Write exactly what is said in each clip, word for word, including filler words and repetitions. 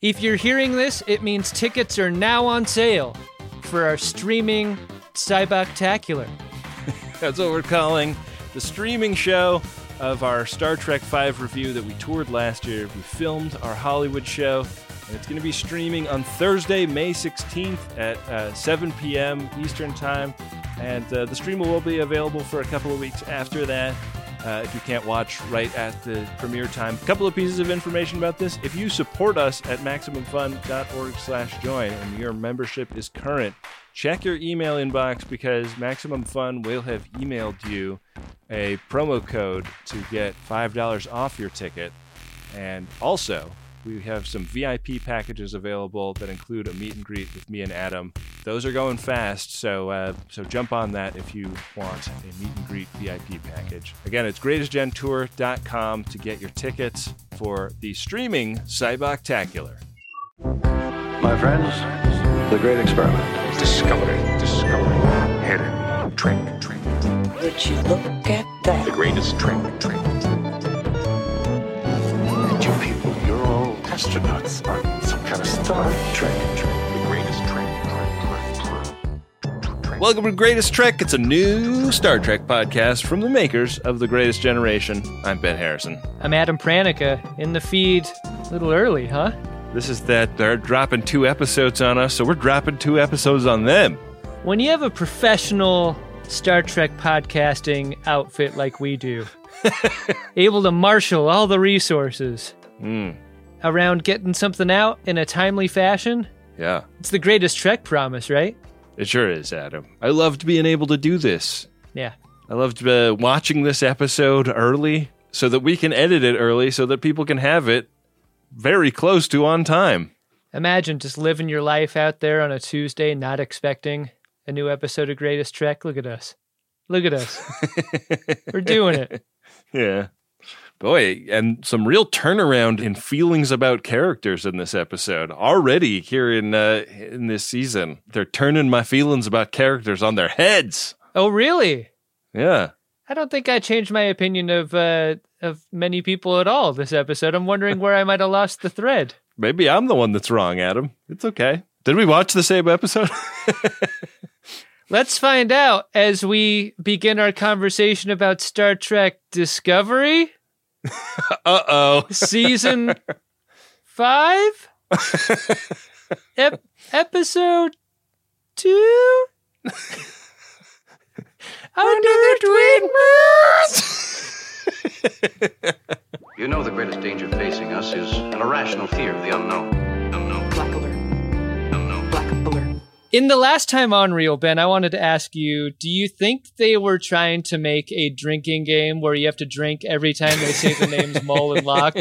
If you're hearing this, it means tickets are now on sale for our streaming Cyboctacular. That's what we're calling the streaming show of our Star Trek five review that we toured last year. We filmed our Hollywood show, and it's going to be streaming on Thursday, May sixteenth at uh, seven p.m. Eastern Time. And uh, the stream will be available for a couple of weeks after that. Uh, if you can't watch right at the premiere time. A couple of pieces of information about this. If you support us at MaximumFun.org slash join and your membership is current, check your email inbox because Maximum Fun will have emailed you a promo code to get five dollars off your ticket. And also, we have some V I P packages available that include a meet and greet with me and Adam. Those are going fast, so uh, so jump on that if you want a meet and greet V I P package. Again, it's greatest gen tour dot com to get your tickets for the streaming Cyboctacular. My friends, the great experiment. Discovery, discovery, hidden, trick, trick. Would you look at that? The greatest trick, trick. And you people, you're all astronauts on some kind of Star Trek, trick. The greatest trick, trick, trick, trick. Welcome to Greatest Trek. It's a new Star Trek podcast from the makers of The Greatest Generation. I'm Ben Harrison. I'm Adam Pranica. In the feed, a little early, huh? This is that they're dropping two episodes on us, so we're dropping two episodes on them. When you have a professional Star Trek podcasting outfit like we do, able to marshal all the resources mm. around getting something out in a timely fashion, yeah, it's the Greatest Trek promise, right? It sure is, Adam. I loved being able to do this. Yeah. I loved uh, watching this episode early so that we can edit it early so that people can have it very close to on time. Imagine just living your life out there on a Tuesday, not expecting a new episode of Greatest Trek. Look at us. Look at us. We're doing it. Yeah. Boy, and some real turnaround in feelings about characters in this episode. Already here in uh, in this season, they're turning my feelings about characters on their heads. Oh, really? Yeah. I don't think I changed my opinion of uh, of many people at all this episode. I'm wondering where I might have lost the thread. Maybe I'm the one that's wrong, Adam. It's okay. Did we watch the same episode? Let's find out as we begin our conversation about Star Trek Discovery. Uh-oh. Season five? Ep- episode two? Under the Twin Moons! You know the greatest danger facing us is an irrational fear of the unknown. Unknown. Black alert. Unknown. Black alert. In the last time on Reel, Ben, I wanted to ask you, do you think they were trying to make a drinking game where you have to drink every time they say the names Mol and Locke?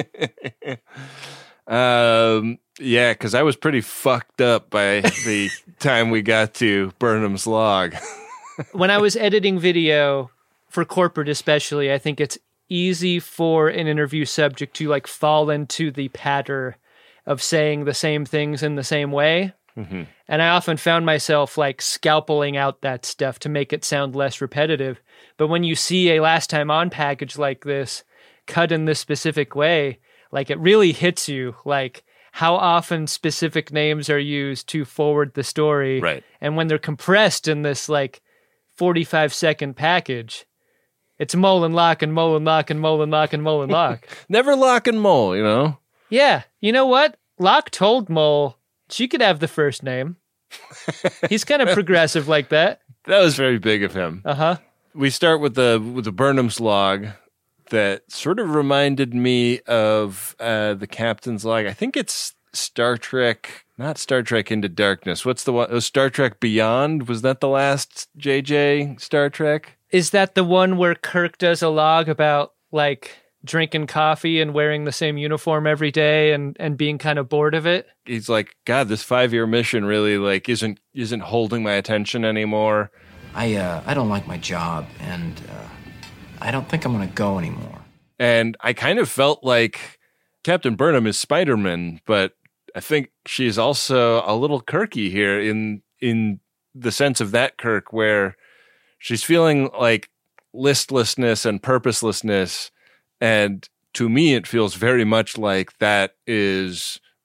Um, yeah, because I was pretty fucked up by the time we got to Burnham's Log. When I was editing video for corporate especially, I think it's easy for an interview subject to like fall into the pattern of saying the same things in the same way. Mm-hmm. And I often found myself like scalpeling out that stuff to make it sound less repetitive. But when you see a last time on package like this cut in this specific way, like it really hits you like how often specific names are used to forward the story. Right. And when they're compressed in this like forty-five second package, it's Mol and Locke and Mol and Locke and Mol and Locke and Mol and Locke. Never Locke and Mol, you know? Yeah. You know what? Locke told Mol she could have the first name. He's kind of progressive like that. That was very big of him. Uh-huh. We start with the with the Burnham's Log that sort of reminded me of uh, the Captain's Log. I think it's Star Trek, not Star Trek Into Darkness. What's the one? Oh, Star Trek Beyond? Was that the last J J Star Trek? Is that the one where Kirk does a log about like drinking coffee and wearing the same uniform every day and, and being kind of bored of it? He's like, God, this five-year mission really like isn't isn't holding my attention anymore. I uh, I don't like my job, and uh, I don't think I'm going to go anymore. And I kind of felt like Captain Burnham is Spider-Man, but I think she's also a little Kirky here in in the sense of that Kirk where she's feeling like listlessness and purposelessness. And to me, it feels very much like that is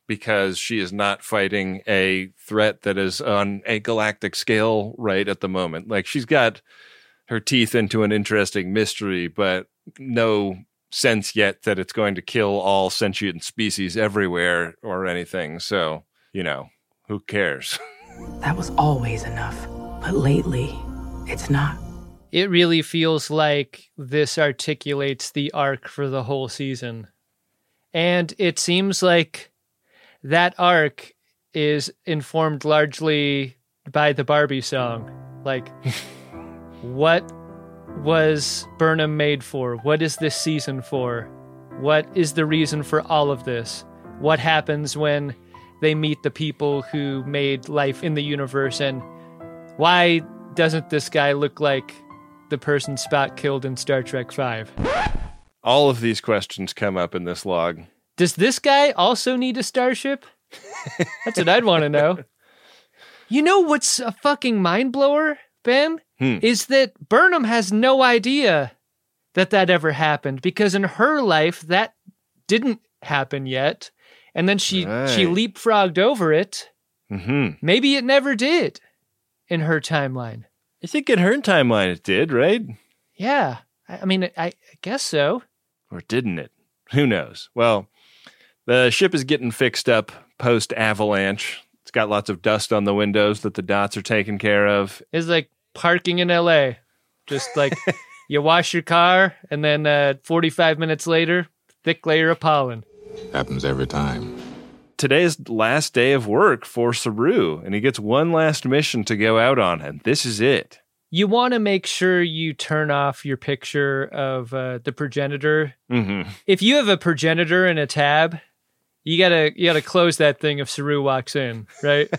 because she is not fighting a threat that is on a galactic scale right at the moment. Like, she's got her teeth into an interesting mystery, but no sense yet that it's going to kill all sentient species everywhere or anything. So, you know, who cares? That was always enough, but lately, it's not. It really feels like this articulates the arc for the whole season. And it seems like that arc is informed largely by the Barbie song. Like, what was Burnham made for? What is this season for? What is the reason for all of this? What happens when they meet the people who made life in the universe? And why doesn't this guy look like the person Spock killed in Star Trek five? All of these questions come up in this log. Does this guy also need a starship? That's what I'd want to know. You know what's a fucking mind blower, Ben? Hmm. Is that Burnham has no idea that that ever happened, because in her life that didn't happen yet, and then she right. she leapfrogged over it. Mm-hmm. Maybe it never did in her timeline. I think in her timeline it did, right? Yeah, I, I mean, I, I guess so. Or didn't it? Who knows? Well, the ship is getting fixed up post-avalanche. It's got lots of dust on the windows that the dots are taken care of. It's like parking in L A. Just like you wash your car, and then uh, forty-five minutes later, thick layer of pollen. Happens every time. Today's last day of work for Saru, and he gets one last mission to go out on, and this is it. You want to make sure you turn off your picture of uh, the progenitor. Mm-hmm. If you have a progenitor in a tab, you gotta you gotta close that thing if Saru walks in, right?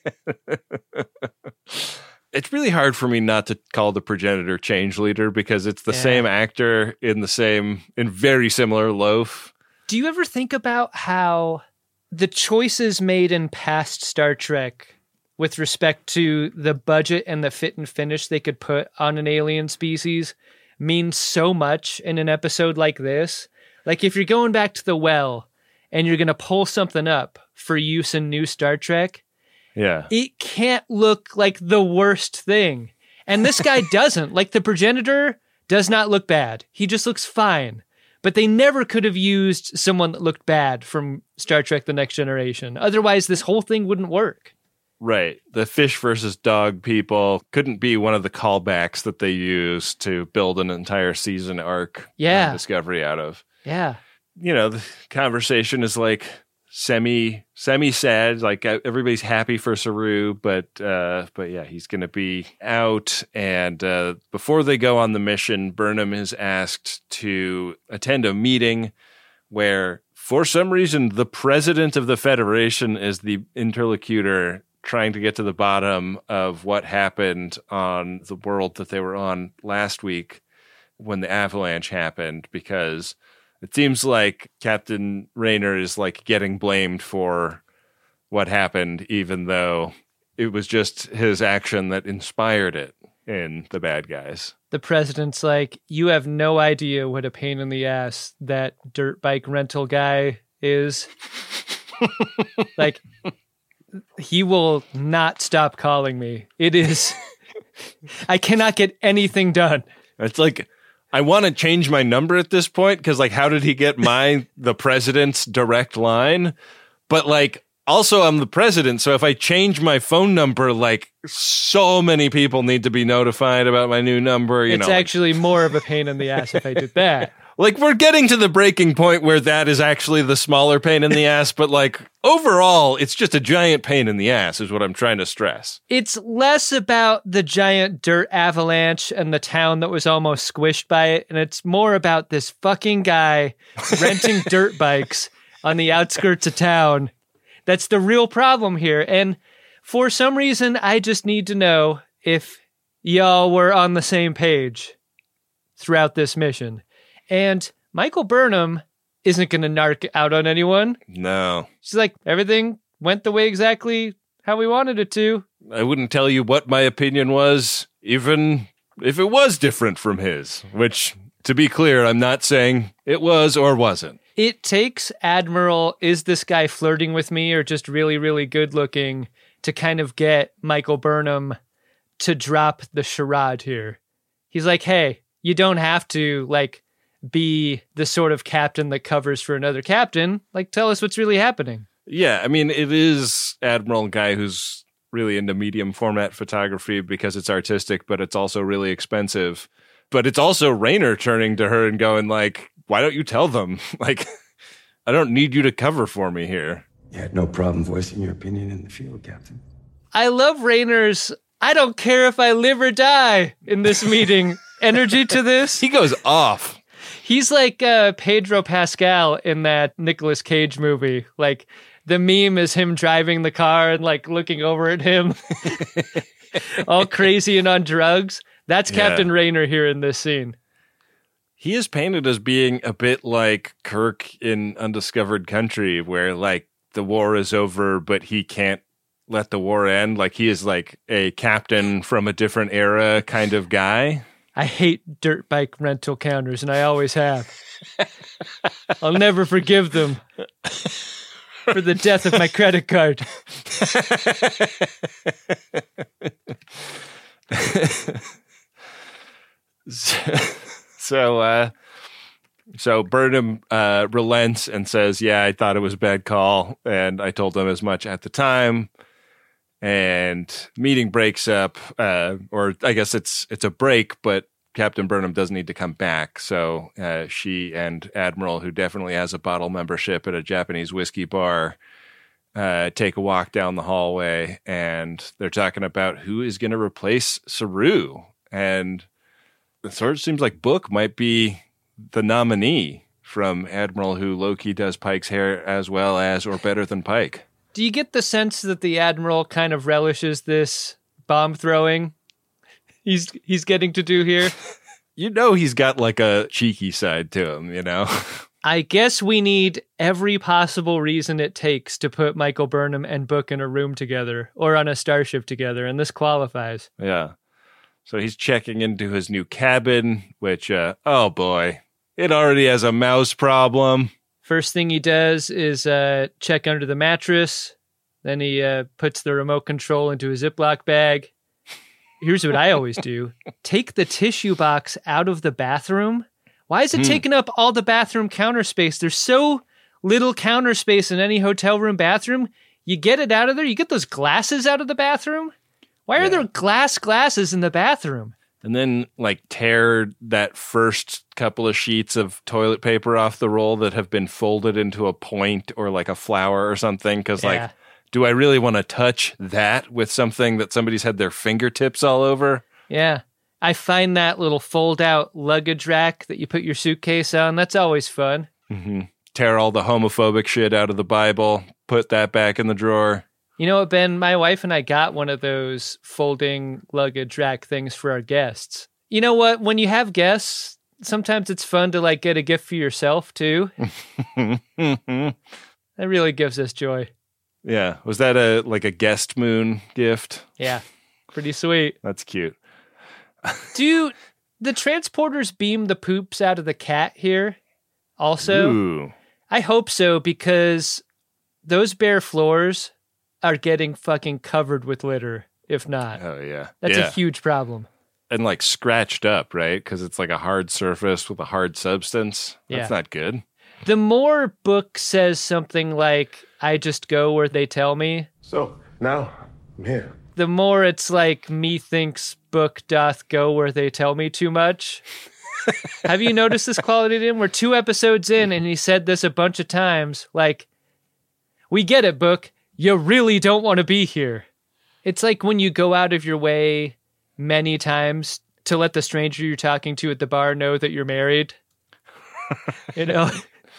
It's really hard for me not to call the progenitor change leader, because it's the Yeah. same actor in the same, in very similar loaf. Do you ever think about how the choices made in past Star Trek with respect to the budget and the fit and finish they could put on an alien species mean so much in an episode like this? Like, if you're going back to the well and you're going to pull something up for use in new Star Trek, Yeah. it can't look like the worst thing. And this guy doesn't. Like, the progenitor does not look bad. He just looks fine. But they never could have used someone that looked bad from Star Trek The Next Generation. Otherwise, this whole thing wouldn't work. Right. The fish versus dog people couldn't be one of the callbacks that they use to build an entire season arc Yeah. on Discovery out of. Yeah. You know, the conversation is like semi semi sad, like everybody's happy for Saru, but uh but yeah, he's going to be out. And uh before they go on the mission, Burnham is asked to attend a meeting where, for some reason, the president of the Federation is the interlocutor trying to get to the bottom of what happened on the world that they were on last week when the avalanche happened, because it seems like Captain Raynor is like getting blamed for what happened, even though it was just his action that inspired it in the bad guys. The president's like, you have no idea what a pain in the ass that dirt bike rental guy is. Like, he will not stop calling me. It is, I cannot get anything done. It's like, I want to change my number at this point, because, like, how did he get my, the president's direct line? But, like, also I'm the president, so if I change my phone number, like, so many people need to be notified about my new number. You it's know, actually like, more of a pain in the ass if I did that. Like, we're getting to the breaking point where that is actually the smaller pain in the ass, but, like, overall, it's just a giant pain in the ass is what I'm trying to stress. It's less about the giant dirt avalanche and the town that was almost squished by it, and it's more about this fucking guy renting dirt bikes on the outskirts of town. That's the real problem here. And for some reason, I just need to know if y'all were on the same page throughout this mission. And Michael Burnham isn't going to narc out on anyone. No. She's like, everything went the way exactly how we wanted it to. I wouldn't tell you what my opinion was, even if it was different from his, which, to be clear, I'm not saying it was or wasn't. It takes Admiral, is this guy flirting with me or just really, really good looking, to kind of get Michael Burnham to drop the charade here. He's like, hey, you don't have to like be the sort of captain that covers for another captain. Like, tell us what's really happening. Yeah, I mean, it is Admiral guy who's really into medium format photography because it's artistic, but it's also really expensive. But it's also Rayner turning to her and going like, why don't you tell them? Like, I don't need you to cover for me here. You had no problem voicing your opinion in the field, Captain. I love Rayner's, I don't care if I live or die in this meeting energy to this. He goes off. He's like uh, Pedro Pascal in that Nicolas Cage movie. Like, the meme is him driving the car and like looking over at him, all crazy and on drugs. That's Yeah. Captain Rayner here in this scene. He is painted as being a bit like Kirk in Undiscovered Country, where like the war is over, but he can't let the war end. Like he is like a captain from a different era kind of guy. I hate dirt bike rental counters, and I always have. I'll never forgive them for the death of my credit card. So, uh, so Burnham uh, relents and says, yeah, I thought it was a bad call, and I told them as much at the time. And meeting breaks up, uh, or I guess it's it's a break, but Captain Burnham doesn't need to come back. So uh, she and Admiral, who definitely has a bottle membership at a Japanese whiskey bar, uh, take a walk down the hallway, and they're talking about who is going to replace Saru. And it sort of seems like Book might be the nominee from Admiral, who low-key does Pike's hair as well as or better than Pike. Do you get the sense that the Admiral kind of relishes this bomb throwing he's he's getting to do here? You know he's got like a cheeky side to him, you know? I guess we need every possible reason it takes to put Michael Burnham and Book in a room together or on a starship together, and this qualifies. Yeah. So he's checking into his new cabin, which, uh, oh boy, it already has a mouse problem. First thing he does is uh, check under the mattress. Then he uh, puts the remote control into a Ziploc bag. Here's what I always do. Take the tissue box out of the bathroom. Why is it Hmm. taking up all the bathroom counter space? There's so little counter space in any hotel room bathroom. You get it out of there. You get those glasses out of the bathroom. Why are Yeah. there glass glasses in the bathroom? And then, like, tear that first couple of sheets of toilet paper off the roll that have been folded into a point or like a flower or something. Because, Yeah. like, do I really want to touch that with something that somebody's had their fingertips all over? Yeah. I find that little fold-out luggage rack that you put your suitcase on. That's always fun. Mm-hmm. Tear all the homophobic shit out of the Bible. Put that back in the drawer. You know what, Ben? My wife and I got one of those folding luggage rack things for our guests. You know what? When you have guests, sometimes it's fun to like get a gift for yourself too. That really gives us joy. Yeah. Was that a like a guest moon gift? Yeah. Pretty sweet. That's cute. Do the transporters beam the poops out of the cat here also? Ooh. I hope so, because those bare floors are getting fucking covered with litter, if not. Oh, yeah. That's yeah. a huge problem. And like scratched up, right? Because it's like a hard surface with a hard substance. That's Yeah. not good. The more Book says something like, I just go where they tell me, So, now, I'm here. the more it's like me thinks Book doth go where they tell me too much. Have you noticed this quality to him? We're two episodes in and he said this a bunch of times. Like, we get it, Book. You really don't want to be here. It's like when you go out of your way many times to let the stranger you're talking to at the bar know that you're married. You know?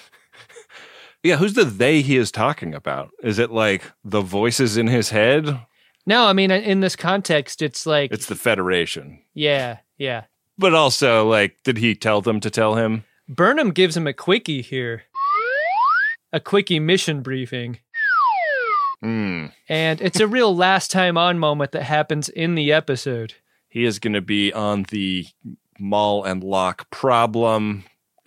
Yeah, who's the they he is talking about? Is it like the voices in his head? No, I mean, in this context, it's like, It's the Federation. yeah, yeah. But also, like, did he tell them to tell him? Burnham gives him a quickie here. A quickie mission briefing. Hmm. And it's a real last time on moment that happens in the episode. He is going to be on the Maul and Locke problem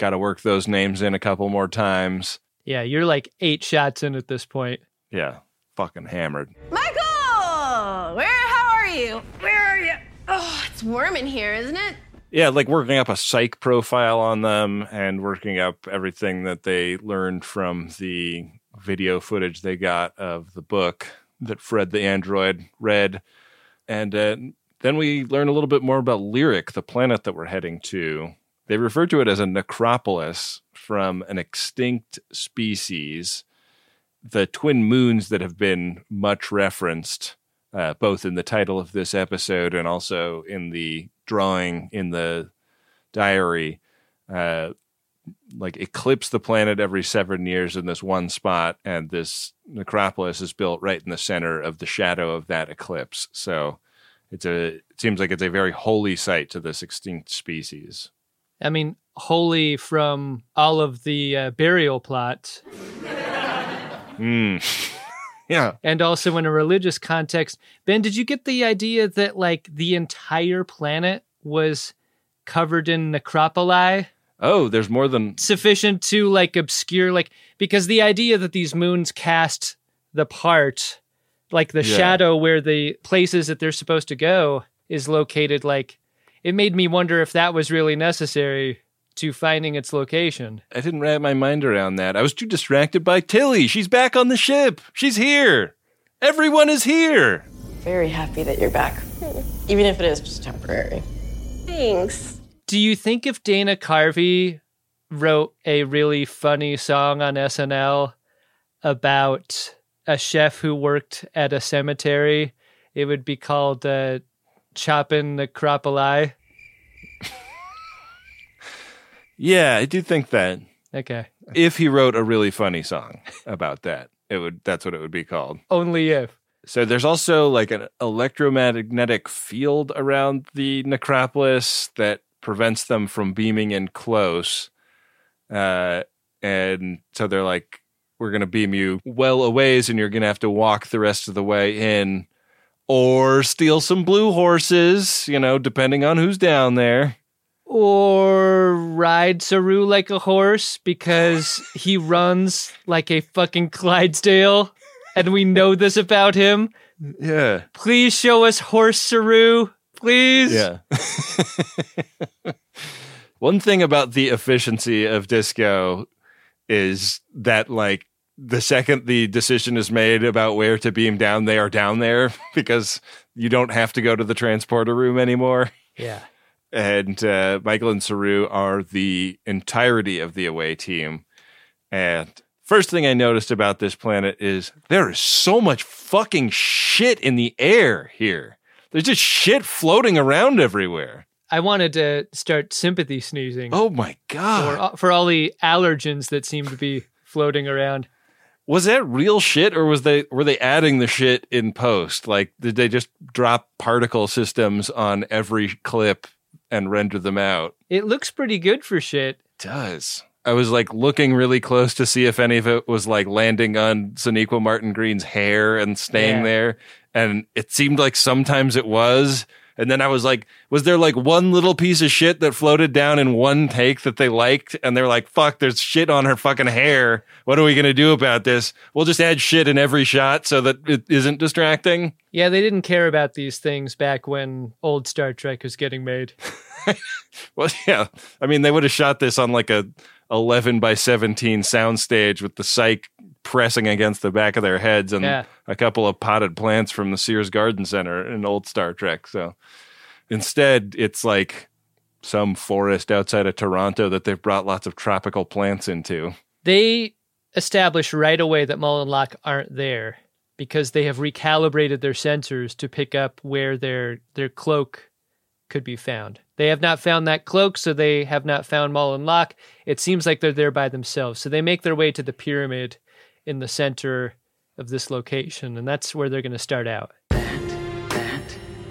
got to work those names in a couple more times. Yeah, you're like eight shots in at this point. Yeah, fucking hammered. Michael! Where, how are you? Where are you? Oh, it's warm in here, isn't it? Yeah, like working up a psych profile on them and working up everything that they learned from the video footage they got of the book that Fred the android read. And uh, then we learn a little bit more about Lyric, the planet that we're heading to. They refer to it as a necropolis from an extinct species, the twin moons that have been much referenced, uh, both in the title of this episode and also in the drawing in the diary, uh, like eclipse the planet every seven years in this one spot, and this necropolis is built right in the center of the shadow of that eclipse. So it's a it seems like it's a very holy site to this extinct species. I mean, holy from all of the uh, burial plots. Mm. Yeah. And also in a religious context. Ben, did you get the idea that like the entire planet was covered in necropoli? Oh, there's more than sufficient to like obscure, like, because the idea that these moons cast the part, like the yeah. shadow where the places that they're supposed to go is located, like, it made me wonder if that was really necessary to finding its location. I didn't wrap my mind around that. I was too distracted by Tilly. She's back on the ship. She's here. Everyone is here. Very happy that you're back, even if it is just temporary. Thanks. Do you think if Dana Carvey wrote a really funny song on S N L about a chef who worked at a cemetery, it would be called uh, Choppin' Necropoli? Yeah, I do think that. Okay. If he wrote a really funny song about that, it would. That's what it would be called. Only if. So there's also like an electromagnetic field around the necropolis that prevents them from beaming in close. Uh, and so they're like, we're going to beam you well a ways and you're going to have to walk the rest of the way in or steal some blue horses, you know, depending on who's down there. Or ride Saru like a horse because he runs like a fucking Clydesdale and we know this about him. Yeah. Please show us horse Saru. Please. Yeah. One thing about the efficiency of Disco is that, like, the second the decision is made about where to beam down, they are down there because you don't have to go to the transporter room anymore. Yeah. And uh, Michael and Saru are the entirety of the away team. And first thing I noticed about this planet is there is so much fucking shit in the air here. There's just shit floating around everywhere. I wanted to start sympathy sneezing. Oh my God. For, for all the allergens that seem to be floating around. Was that real shit, or was they were they adding the shit in post? Like, did they just drop particle systems on every clip and render them out? It looks pretty good for shit. It does. I was like looking really close to see if any of it was like landing on Sonequa Martin Green's hair and staying Yeah. there. And it seemed like sometimes it was. And then I was like, was there like one little piece of shit that floated down in one take that they liked? And they're like, fuck, there's shit on her fucking hair. What are we going to do about this? We'll just add shit in every shot so that it isn't distracting. Yeah, they didn't care about these things back when old Star Trek was getting made. Well, yeah. I mean, they would have shot this on like a eleven by seventeen soundstage with the psych pressing against the back of their heads and Yeah. a couple of potted plants from the Sears Garden Center in old Star Trek. So instead, it's like some forest outside of Toronto that they've brought lots of tropical plants into. They establish right away that Mullen Locke aren't there because they have recalibrated their sensors to pick up where their their cloak could be found. They have not found that cloak, so they have not found Mullen Locke. It seems like they're there by themselves. So they make their way to the pyramid in the center of this location, and that's where they're going to start out. That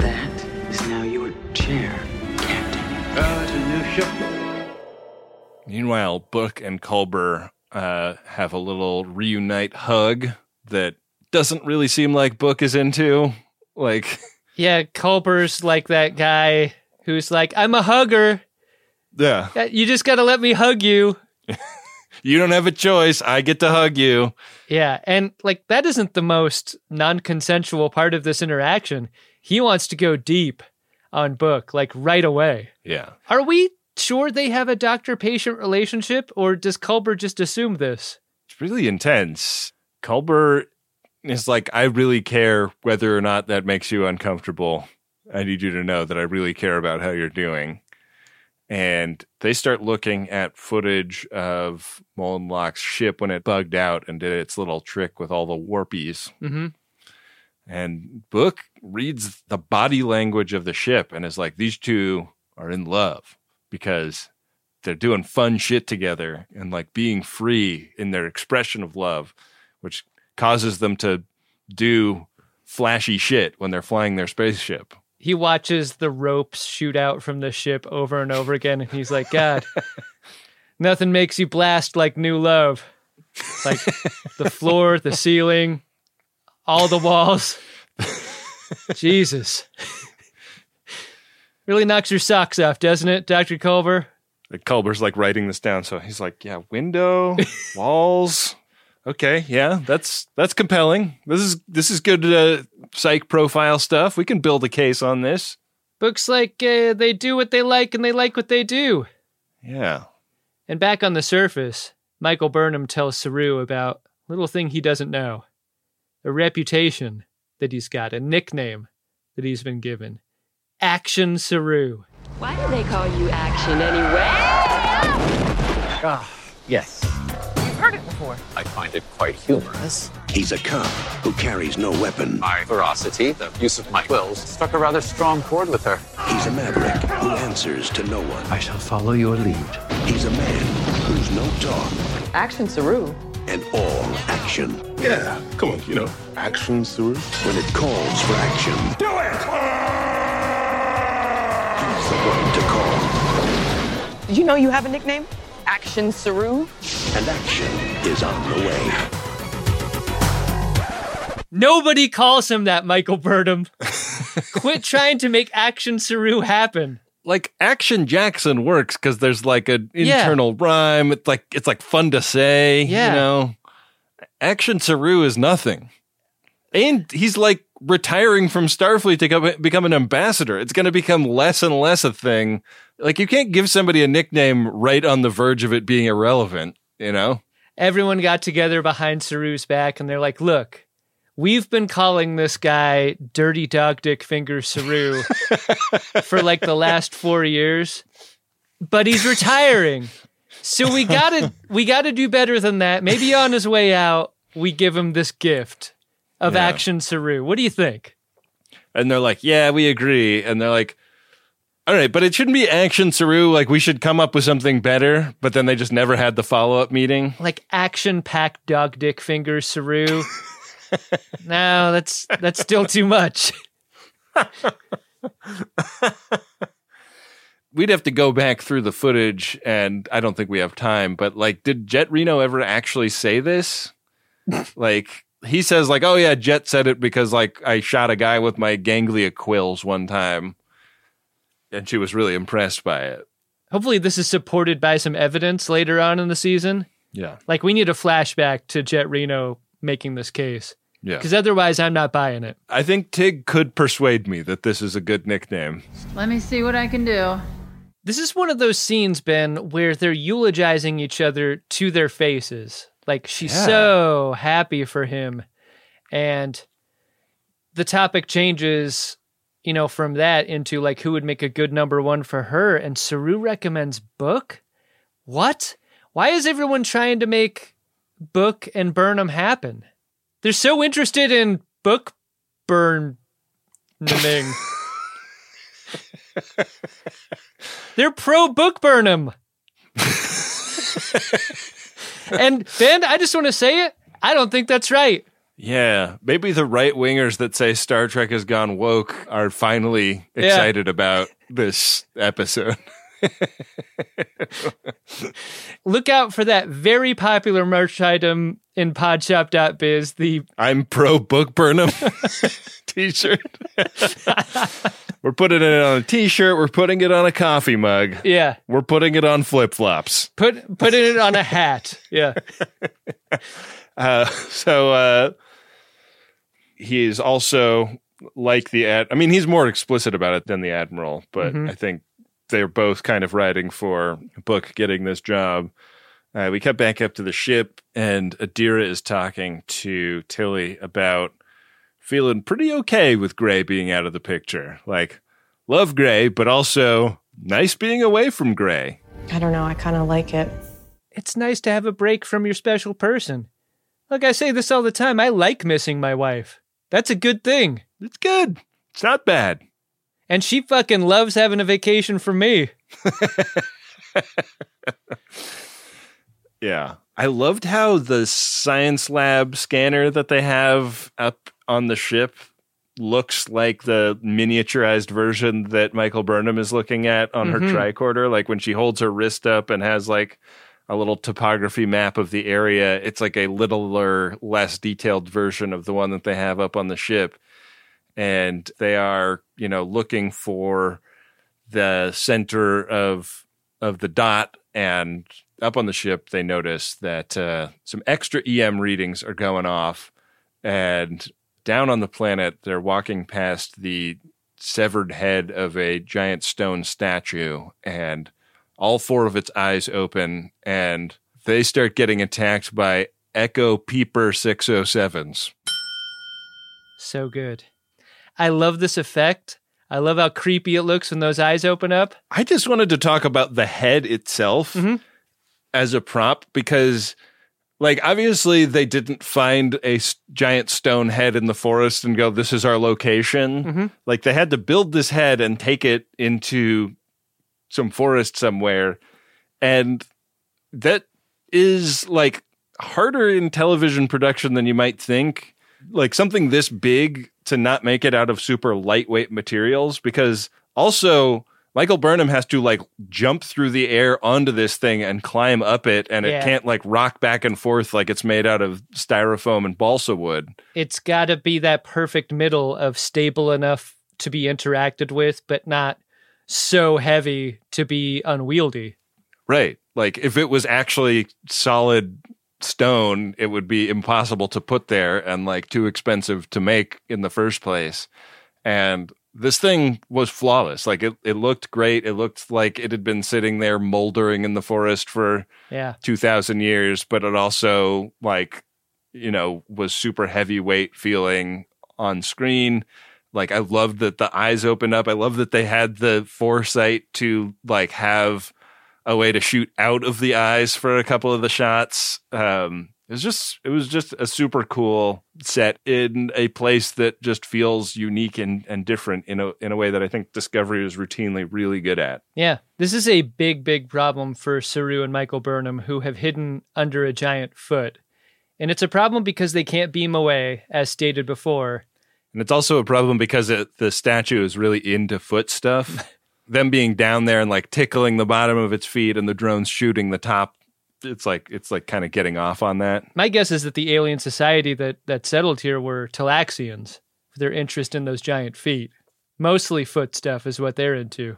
is now your chair, Captain. Oh, it's a new ship. Meanwhile, Book and Culber uh, have a little reunite hug that doesn't really seem like Book is into. Like, Yeah, Culber's like that guy who's like, I'm a hugger. Yeah. You just got to let me hug you. You don't have a choice. I get to hug you. Yeah. And like, that isn't the most non-consensual part of this interaction. He wants to go deep on Book, like right away. Yeah. Are we sure they have a doctor-patient relationship, or does Culber just assume this? It's really intense. Culber is like, I really care whether or not that makes you uncomfortable. I need you to know that I really care about how you're doing. And they start looking at footage of Mullen Locke's ship when it bugged out and did its little trick with all the warpies. Mm-hmm. And Book reads the body language of the ship and is like, these two are in love because they're doing fun shit together and like being free in their expression of love, which causes them to do flashy shit when they're flying their spaceship. He watches the ropes shoot out from the ship over and over again, and he's like, God, nothing makes you blast like new love. Like the floor, the ceiling, all the walls. Jesus. Really knocks your socks off, doesn't it, Doctor Culber? Like Culber's like writing this down, so he's like, yeah, window, walls. Okay, yeah, that's that's compelling. This is this is good uh, psych profile stuff. We can build a case on this. Books like uh, they do what they like and they like what they do. Yeah. And back on the surface, Michael Burnham tells Saru about a little thing he doesn't know. A reputation that he's got, a nickname that he's been given. Action Saru. Why do they call you Action anyway? Ah, yes. Heard it before. I find it quite humorous. He's a cop who carries no weapon. My ferocity, the use of my quills, struck a rather strong chord with her. He's a maverick who answers to no one. I shall follow your lead. He's a man who's no talk. Action Saru. And all action. Yeah, come on, you know, action, Saru. When it calls for action. Do it! He's the one to call. Did you know you have a nickname? Action Saru? And action is on the way. Nobody calls him that, Michael Burnham. Quit trying to make Action Saru happen. Like Action Jackson works because there's like an internal yeah. rhyme. It's like it's like fun to say. Yeah. You know, Action Saru is nothing, and he's like retiring from Starfleet to come, become an ambassador. It's going to become less and less a thing. Like, you can't give somebody a nickname right on the verge of it being irrelevant, you know? Everyone got together behind Saru's back, and they're like, look, we've been calling this guy Dirty Dog Dick Finger Saru for like the last four years, but he's retiring. So we gotta, we gotta do better than that. Maybe on his way out, we give him this gift of yeah. Action Saru. What do you think? And they're like, yeah, we agree. And they're like, all right, but it shouldn't be Action Saru. Like, we should come up with something better. But then they just never had the follow-up meeting. Like Action Pack Dog Dick Finger Saru. No, that's that's still too much. We'd have to go back through the footage, and I don't think we have time. But, like, did Jet Reno ever actually say this? Like, he says, like, oh, yeah, Jet said it because, like, I shot a guy with my ganglia quills one time. And she was really impressed by it. Hopefully this is supported by some evidence later on in the season. Yeah. Like, we need a flashback to Jet Reno making this case. Yeah. Because otherwise, I'm not buying it. I think Tig could persuade me that this is a good nickname. Let me see what I can do. This is one of those scenes, Ben, where they're eulogizing each other to their faces. Like, she's yeah. so happy for him. And the topic changes, you know, from that into like who would make a good number one for her. And Saru recommends Book? What? Why is everyone trying to make Book and Burnham happen? They're so interested in Book burning. They're pro Book Burnham. And Ben, I just want to say it. I don't think that's right. Yeah, maybe the right-wingers that say Star Trek has gone woke are finally excited yeah. about this episode. Look out for that very popular merch item in podshop dot biz. The I'm pro Book Burnham T-shirt. We're putting it on a T-shirt. We're putting it on a coffee mug. Yeah. We're putting it on flip-flops. Put putting it on a hat. Yeah. uh, so uh, he's also like the ad. I mean, he's more explicit about it than the Admiral, but mm-hmm. I think they're both kind of writing for Book getting this job. Uh, we cut back up to the ship, and Adira is talking to Tilly about feeling pretty okay with Gray being out of the picture. Like, love Gray, but also nice being away from Gray. I don't know. I kind of like it. It's nice to have a break from your special person. Look, I say this all the time. I like missing my wife. That's a good thing. It's good. It's not bad. And she fucking loves having a vacation from me. Yeah. I loved how the science lab scanner that they have up on the ship looks like the miniaturized version that Michael Burnham is looking at on mm-hmm. her tricorder. Like when she holds her wrist up and has like a little topography map of the area, it's like a littler, less detailed version of the one that they have up on the ship. And they are, you know, looking for the center of of the dot, and up on the ship, they notice that uh, some extra E M readings are going off, and down on the planet, they're walking past the severed head of a giant stone statue, and all four of its eyes open, and they start getting attacked by Echo Peeper six oh sevens. So good. I love this effect. I love how creepy it looks when those eyes open up. I just wanted to talk about the head itself mm-hmm. as a prop, because like, obviously they didn't find a s- giant stone head in the forest and go, this is our location. Mm-hmm. Like, they had to build this head and take it into some forest somewhere. And that is like harder in television production than you might think. Like, something this big to not make it out of super lightweight materials, because also Michael Burnham has to like jump through the air onto this thing and climb up it, and yeah. it can't like rock back and forth like it's made out of styrofoam and balsa wood. It's got to be that perfect middle of stable enough to be interacted with, but not so heavy to be unwieldy. Right. Like, if it was actually solid stone, it would be impossible to put there and like too expensive to make in the first place. And this thing was flawless. Like, it, it looked great. It looked like it had been sitting there moldering in the forest for yeah. two thousand years, but it also, like, you know, was super heavyweight feeling on screen. Like, I loved that the eyes opened up. I love that they had the foresight to, like, have a way to shoot out of the eyes for a couple of the shots. Um, it was just, it was just a super cool set in a place that just feels unique and, and different in a in a way that I think Discovery is routinely really good at. Yeah, this is a big, big problem for Saru and Michael Burnham, who have hidden under a giant foot. And it's a problem because they can't beam away, as stated before. And it's also a problem because it, the statue is really into foot stuff. Them being down there and like tickling the bottom of its feet and the drones shooting the top, it's like it's like kind of getting off on that. My guess is that the alien society that, that settled here were Talaxians, for their interest in those giant feet. Mostly foot stuff is what they're into.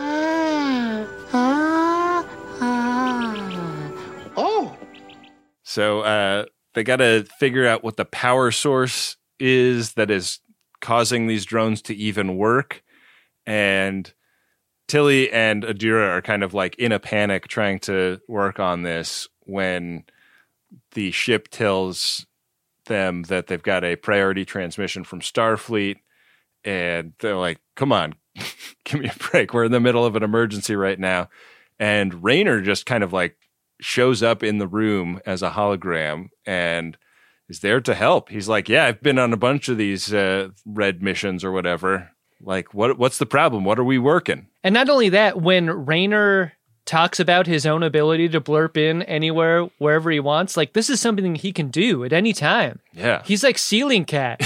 Oh! So uh, they got to figure out what the power source is that is causing these drones to even work. And Tilly and Adira are kind of like in a panic trying to work on this when the ship tells them that they've got a priority transmission from Starfleet, and they're like, come on, give me a break. We're in the middle of an emergency right now. And Raynor just kind of like shows up in the room as a hologram and is there to help. He's like, yeah, I've been on a bunch of these uh, red missions or whatever. Like, what? What's the problem? What are we working? And not only that, when Raynor talks about his own ability to blurp in anywhere, wherever he wants, like, this is something he can do at any time. Yeah. He's like Ceiling Cat.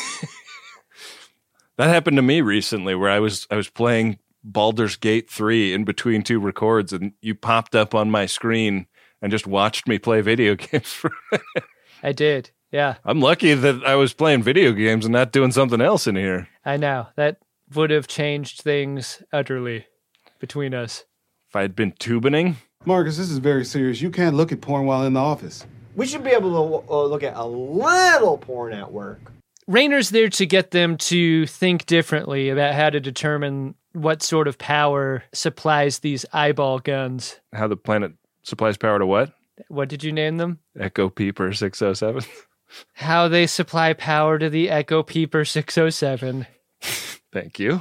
That happened to me recently where I was I was playing Baldur's Gate three in between two records, and you popped up on my screen and just watched me play video games for I did. Yeah. I'm lucky that I was playing video games and not doing something else in here. I know. That would have changed things utterly between us. If I'd been tubining. Marcus, this is very serious. You can't look at porn while in the office. We should be able to uh, look at a little porn at work. Raynor's there to get them to think differently about how to determine what sort of power supplies these eyeball guns. How the planet supplies power to what? What did you name them? Echo Peeper six oh seven. How they supply power to the Echo Peeper six oh seven. Thank you.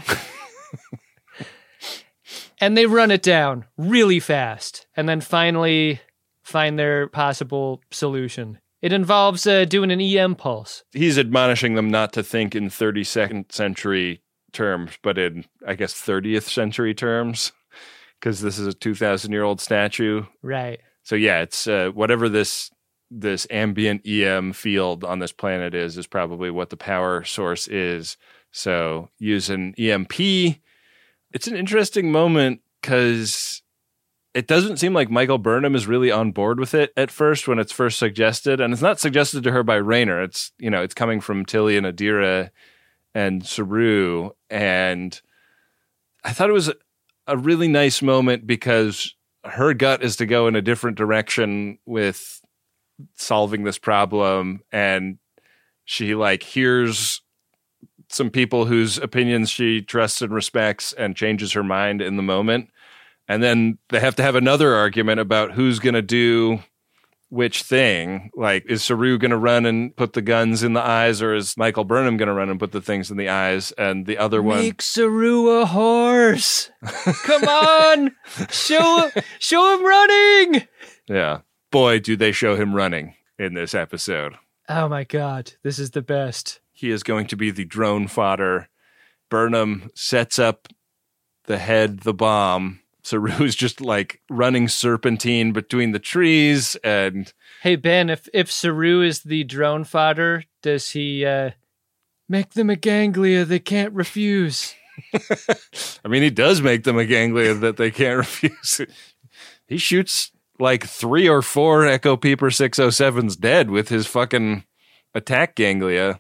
And they run it down really fast and then finally find their possible solution. It involves uh, doing an E M pulse. He's admonishing them not to think in thirty-second century terms, but in, I guess, thirtieth century terms, because this is a two thousand year old statue. Right. So yeah, it's uh, whatever this this ambient E M field on this planet is, is probably what the power source is. So use an E M P. It's an interesting moment because it doesn't seem like Michael Burnham is really on board with it at first when it's first suggested. And it's not suggested to her by Raynor. It's, you know, it's coming from Tilly and Adira and Saru. And I thought it was a really nice moment because her gut is to go in a different direction with solving this problem. And she like hears some people whose opinions she trusts and respects and changes her mind in the moment. And then they have to have another argument about who's going to do which thing. Like, is Saru going to run and put the guns in the eyes, or is Michael Burnham going to run and put the things in the eyes? And the other one... Make Saru a horse! Come on! Show, show him running! Yeah. Boy, do they show him running in this episode. Oh my God, this is the best. He is going to be the drone fodder. Burnham sets up the head, the bomb. Saru's just like running serpentine between the trees. And hey Ben, if if Saru is the drone fodder, does he uh, make them a ganglia they can't refuse? I mean, he does make them a ganglia that they can't refuse. He shoots like three or four Echo Peeper six oh sevens dead with his fucking attack ganglia.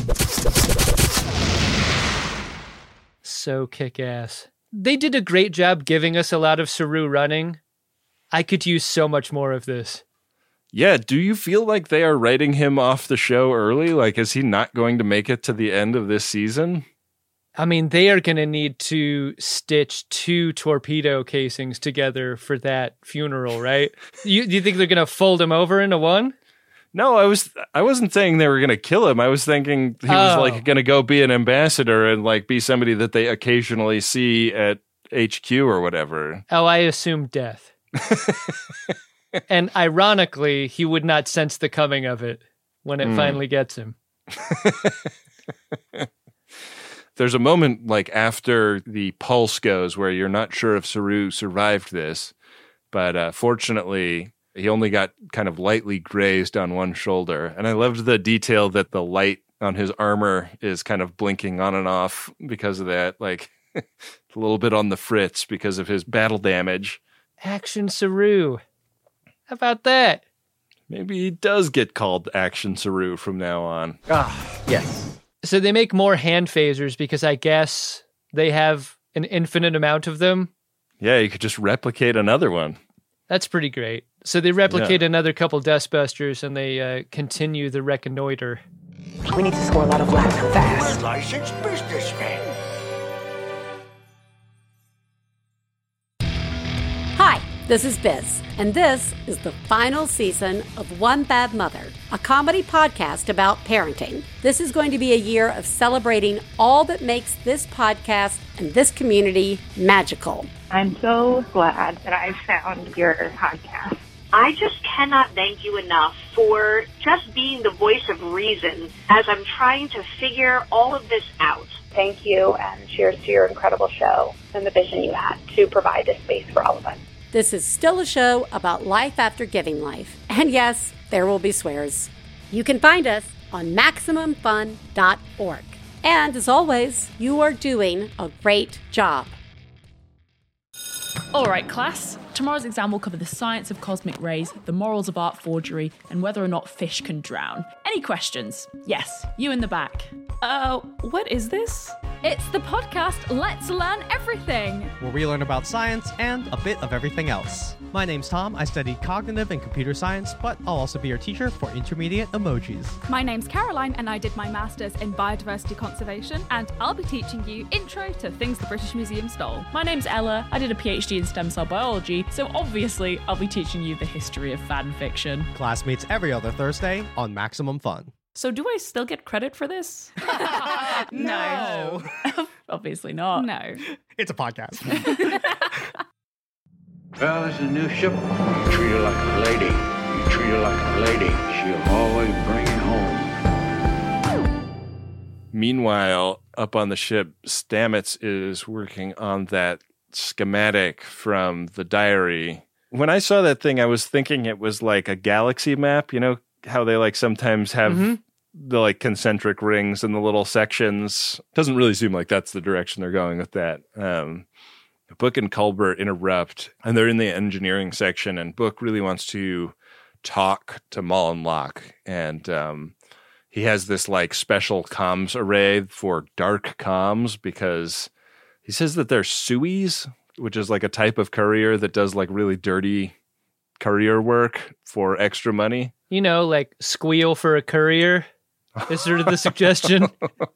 So kick-ass. They did a great job giving us a lot of Saru running. I could use so much more of this. Yeah, do you feel like they are writing him off the show early? Like, is he not going to make it to the end of this season? I mean, they are going to need to stitch two torpedo casings together for that funeral, right? you, do you think they're going to fold him over into one? No, I was I wasn't saying they were going to kill him. I was thinking he was Oh. like going to go be an ambassador and like be somebody that they occasionally see at H Q or whatever. Oh, I assume death. And ironically, he would not sense the coming of it when it Mm. finally gets him. There's a moment like after the pulse goes where you're not sure if Saru survived this, but uh, fortunately he only got kind of lightly grazed on one shoulder. And I loved the detail that the light on his armor is kind of blinking on and off because of that. Like a little bit on the fritz because of his battle damage. Action Saru. How about that? Maybe he does get called Action Saru from now on. Ah, yes. So they make more hand phasers because I guess they have an infinite amount of them. Yeah, you could just replicate another one. That's pretty great. So they replicate Yeah. another couple dustbusters and they uh, continue the reconnoiter. We need to score a lot of laps fast. Licensed businessmen. Hi, this is Biz, and this is the final season of One Bad Mother, a comedy podcast about parenting. This is going to be a year of celebrating all that makes this podcast and this community magical. I'm so glad that I found your podcast. I just cannot thank you enough for just being the voice of reason as I'm trying to figure all of this out. Thank you, and cheers to your incredible show and the vision you had to provide this space for all of us. This is still a show about life after giving life. And yes, there will be swears. You can find us on maximum fun dot org. And as always, you are doing a great job. All right, class. Tomorrow's exam will cover the science of cosmic rays, the morals of art forgery, and whether or not fish can drown. Any questions? Yes, you in the back. Uh, what is this? It's the podcast Let's Learn Everything, where we learn about science and a bit of everything else. My name's Tom. I study cognitive and computer science, but I'll also be your teacher for intermediate emojis. My name's Caroline, and I did my master's in biodiversity conservation, and I'll be teaching you Intro to Things the British Museum Stole. My name's Ella. I did a PhD in stem cell biology, so obviously I'll be teaching you the history of fan fiction. Class meets every other Thursday on Maximum Fun. So do I still get credit for this? No. Obviously not. No. It's a podcast. Well, this is a new ship. You treat her like a lady. You treat her like a lady. She'll always bring you home. Meanwhile, up on the ship, Stamets is working on that schematic from the diary. When I saw that thing, I was thinking it was like a galaxy map. You know how they like sometimes have mm-hmm. the like concentric rings and the little sections. Doesn't really seem like that's the direction they're going with that. Um, Book and Culber interrupt, and they're in the engineering section, and Book really wants to talk to Mullen Locke, and um, he has this like special comms array for dark comms because he says that they're Sueys, which is like a type of courier that does like really dirty courier work for extra money. You know, like squeal for a courier is sort of the suggestion.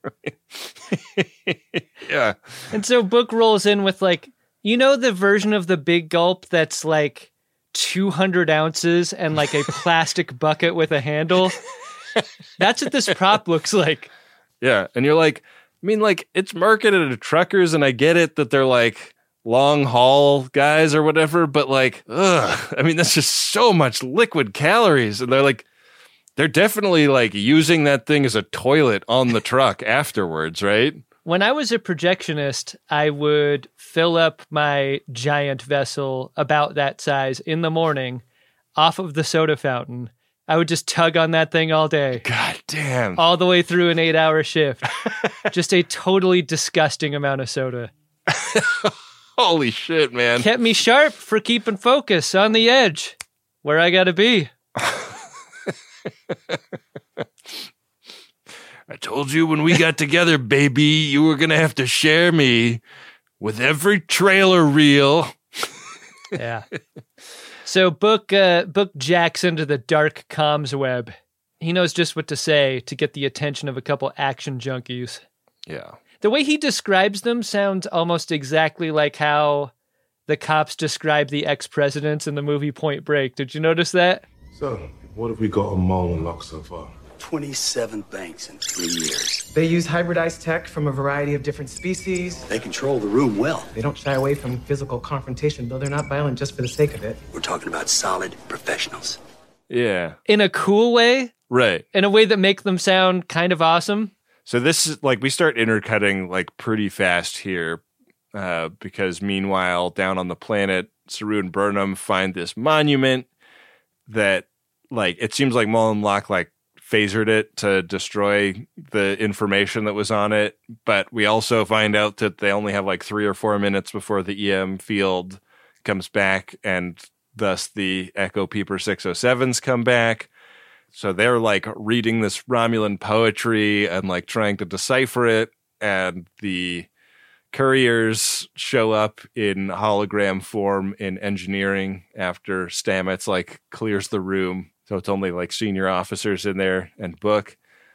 Yeah. And so Book rolls in with like, you know, the version of the Big Gulp that's like two hundred ounces and like a plastic bucket with a handle? That's what this prop looks like. Yeah. And you're like, I mean, like, it's marketed to truckers, and I get it that they're like long haul guys or whatever, but like, ugh, I mean, that's just so much liquid calories. And they're like, they're definitely like using that thing as a toilet on the truck afterwards, right? When I was a projectionist, I would fill up my giant vessel about that size in the morning off of the soda fountain. I would just tug on that thing all day. God damn. All the way through an eight-hour shift. Just a totally disgusting amount of soda. Holy shit, man. Kept me sharp for keeping focus on the edge, where I gotta be. I told you when we got together, baby, you were going to have to share me with every trailer reel. Yeah. So Book uh, Book jacks into the dark comms web. He knows just what to say to get the attention of a couple action junkies. Yeah. The way he describes them sounds almost exactly like how the cops describe the ex-presidents in the movie Point Break. Did you notice that? So, what have we got on Mullen Locke so far? twenty-seven banks in three years. They use hybridized tech from a variety of different species. They control the room well. They don't shy away from physical confrontation, though they're not violent just for the sake of it. We're talking about solid professionals. Yeah. In a cool way? Right. In a way that make them sound kind of awesome? So this is like, we start intercutting like pretty fast here uh, because meanwhile, down on the planet, Saru and Burnham find this monument that like, it seems like Mullen Locke like phasered it to destroy the information that was on it. But we also find out that they only have like three or four minutes before the E M field comes back, and thus the Echo Peeper six oh sevens come back. So they're like reading this Romulan poetry and like trying to decipher it. And the couriers show up in hologram form in engineering after Stamets like clears the room. So it's only like senior officers in there and Book.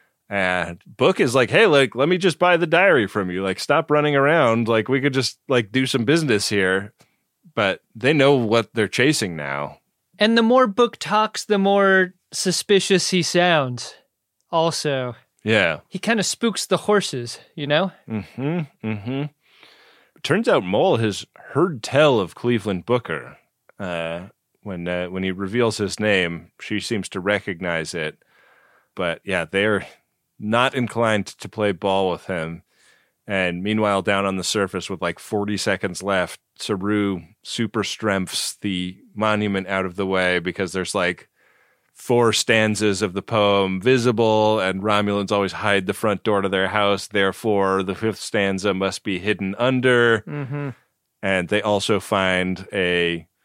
And Book is like, hey, like, let me just buy the diary from you. Like, stop running around. Like, we could just like do some business here. But they know what they're chasing now. And the more Book talks, the more suspicious he sounds. Also. Yeah. He kind of spooks the horses, you know? Mm-hmm. Mm-hmm. Turns out Mole has heard tell of Cleveland Booker. Uh, when uh, when he reveals his name, she seems to recognize it. But yeah, they're not inclined to play ball with him. And meanwhile, down on the surface with like forty seconds left, Saru super strengths the monument out of the way because there's like four stanzas of the poem visible, and Romulans always hide the front door to their house. Therefore, the fifth stanza must be hidden under. Mm-hmm. And they also find a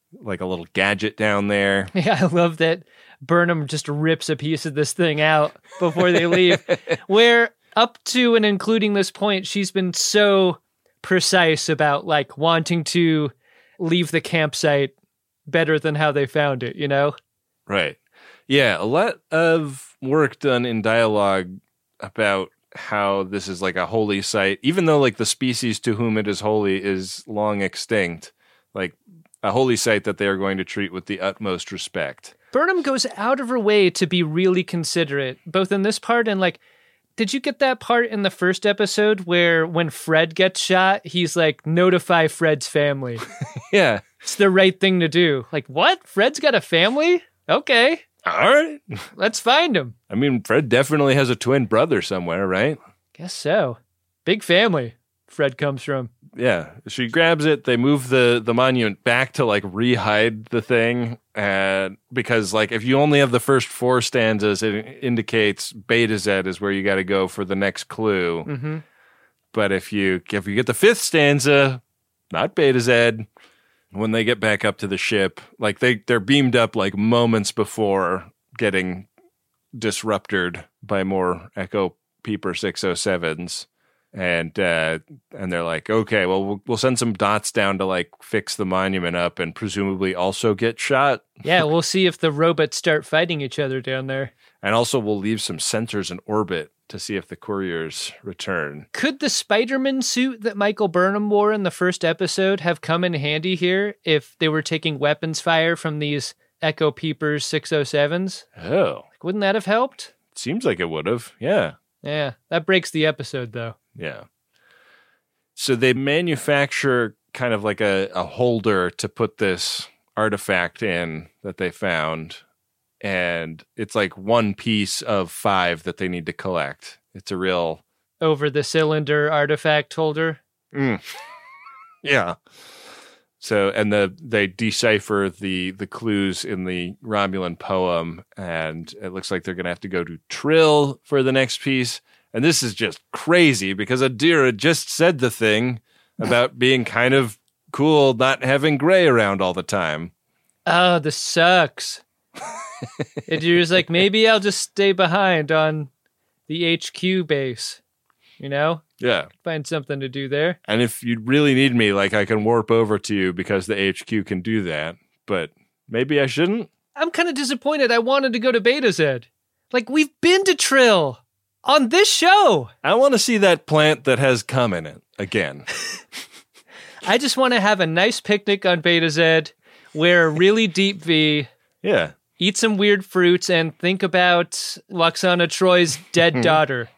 like a little gadget down there. Yeah, I love that Burnham just rips a piece of this thing out before they leave. Where up to and including this point, she's been so precise about like wanting to leave the campsite better than how they found it, you know? Right. Yeah, a lot of work done in dialogue about how this is like a holy site, even though like the species to whom it is holy is long extinct, like a holy site that they are going to treat with the utmost respect. Burnham goes out of her way to be really considerate, both in this part and like, did you get that part in the first episode where when Fred gets shot, he's like, notify Fred's family? Yeah. It's the right thing to do. Like, what? Fred's got a family? Okay. All right. Let's find him. I mean, Fred definitely has a twin brother somewhere, right? Guess so. Big family Fred comes from. Yeah. She grabs it. They move the, the monument back to like re-hide the thing. And because like if you only have the first four stanzas, it indicates Beta Z is where you got to go for the next clue. Mm-hmm. But if you if you get the fifth stanza, not Beta Z, when they get back up to the ship, like they, they're beamed up like moments before getting disrupted by more Echo Peeper six oh sevens. And uh, and they're like, okay, well, well, we'll send some dots down to like fix the monument up and presumably also get shot. Yeah, we'll see if the robots start fighting each other down there. And also we'll leave some sensors in orbit to see if the couriers return. Could the Spider-Man suit that Michael Burnham wore in the first episode have come in handy here if they were taking weapons fire from these Echo Peepers six oh sevens? Oh. Like, wouldn't that have helped? Seems like it would have, yeah. Yeah, that breaks the episode, though. Yeah. So they manufacture kind of like a, a holder to put this artifact in that they found. And it's like one piece of five that they need to collect. It's a real... Over the cylinder artifact holder? Mm. Yeah. So, and the they decipher the, the clues in the Romulan poem, and it looks like they're going to have to go to Trill for the next piece. And this is just crazy because Adira just said the thing about being kind of cool, not having Gray around all the time. Oh, this sucks. Adira's like, maybe I'll just stay behind on the H Q base, you know? Yeah. Find something to do there. And if you really need me, like I can warp over to you because the H Q can do that. But maybe I shouldn't. I'm kind of disappointed. I wanted to go to Beta Z. Like, we've been to Trill on this show. I want to see that plant that has cum in it again. I just want to have a nice picnic on Beta Z, wear a really deep V. Yeah. Eat some weird fruits and think about Loxana Troy's dead daughter.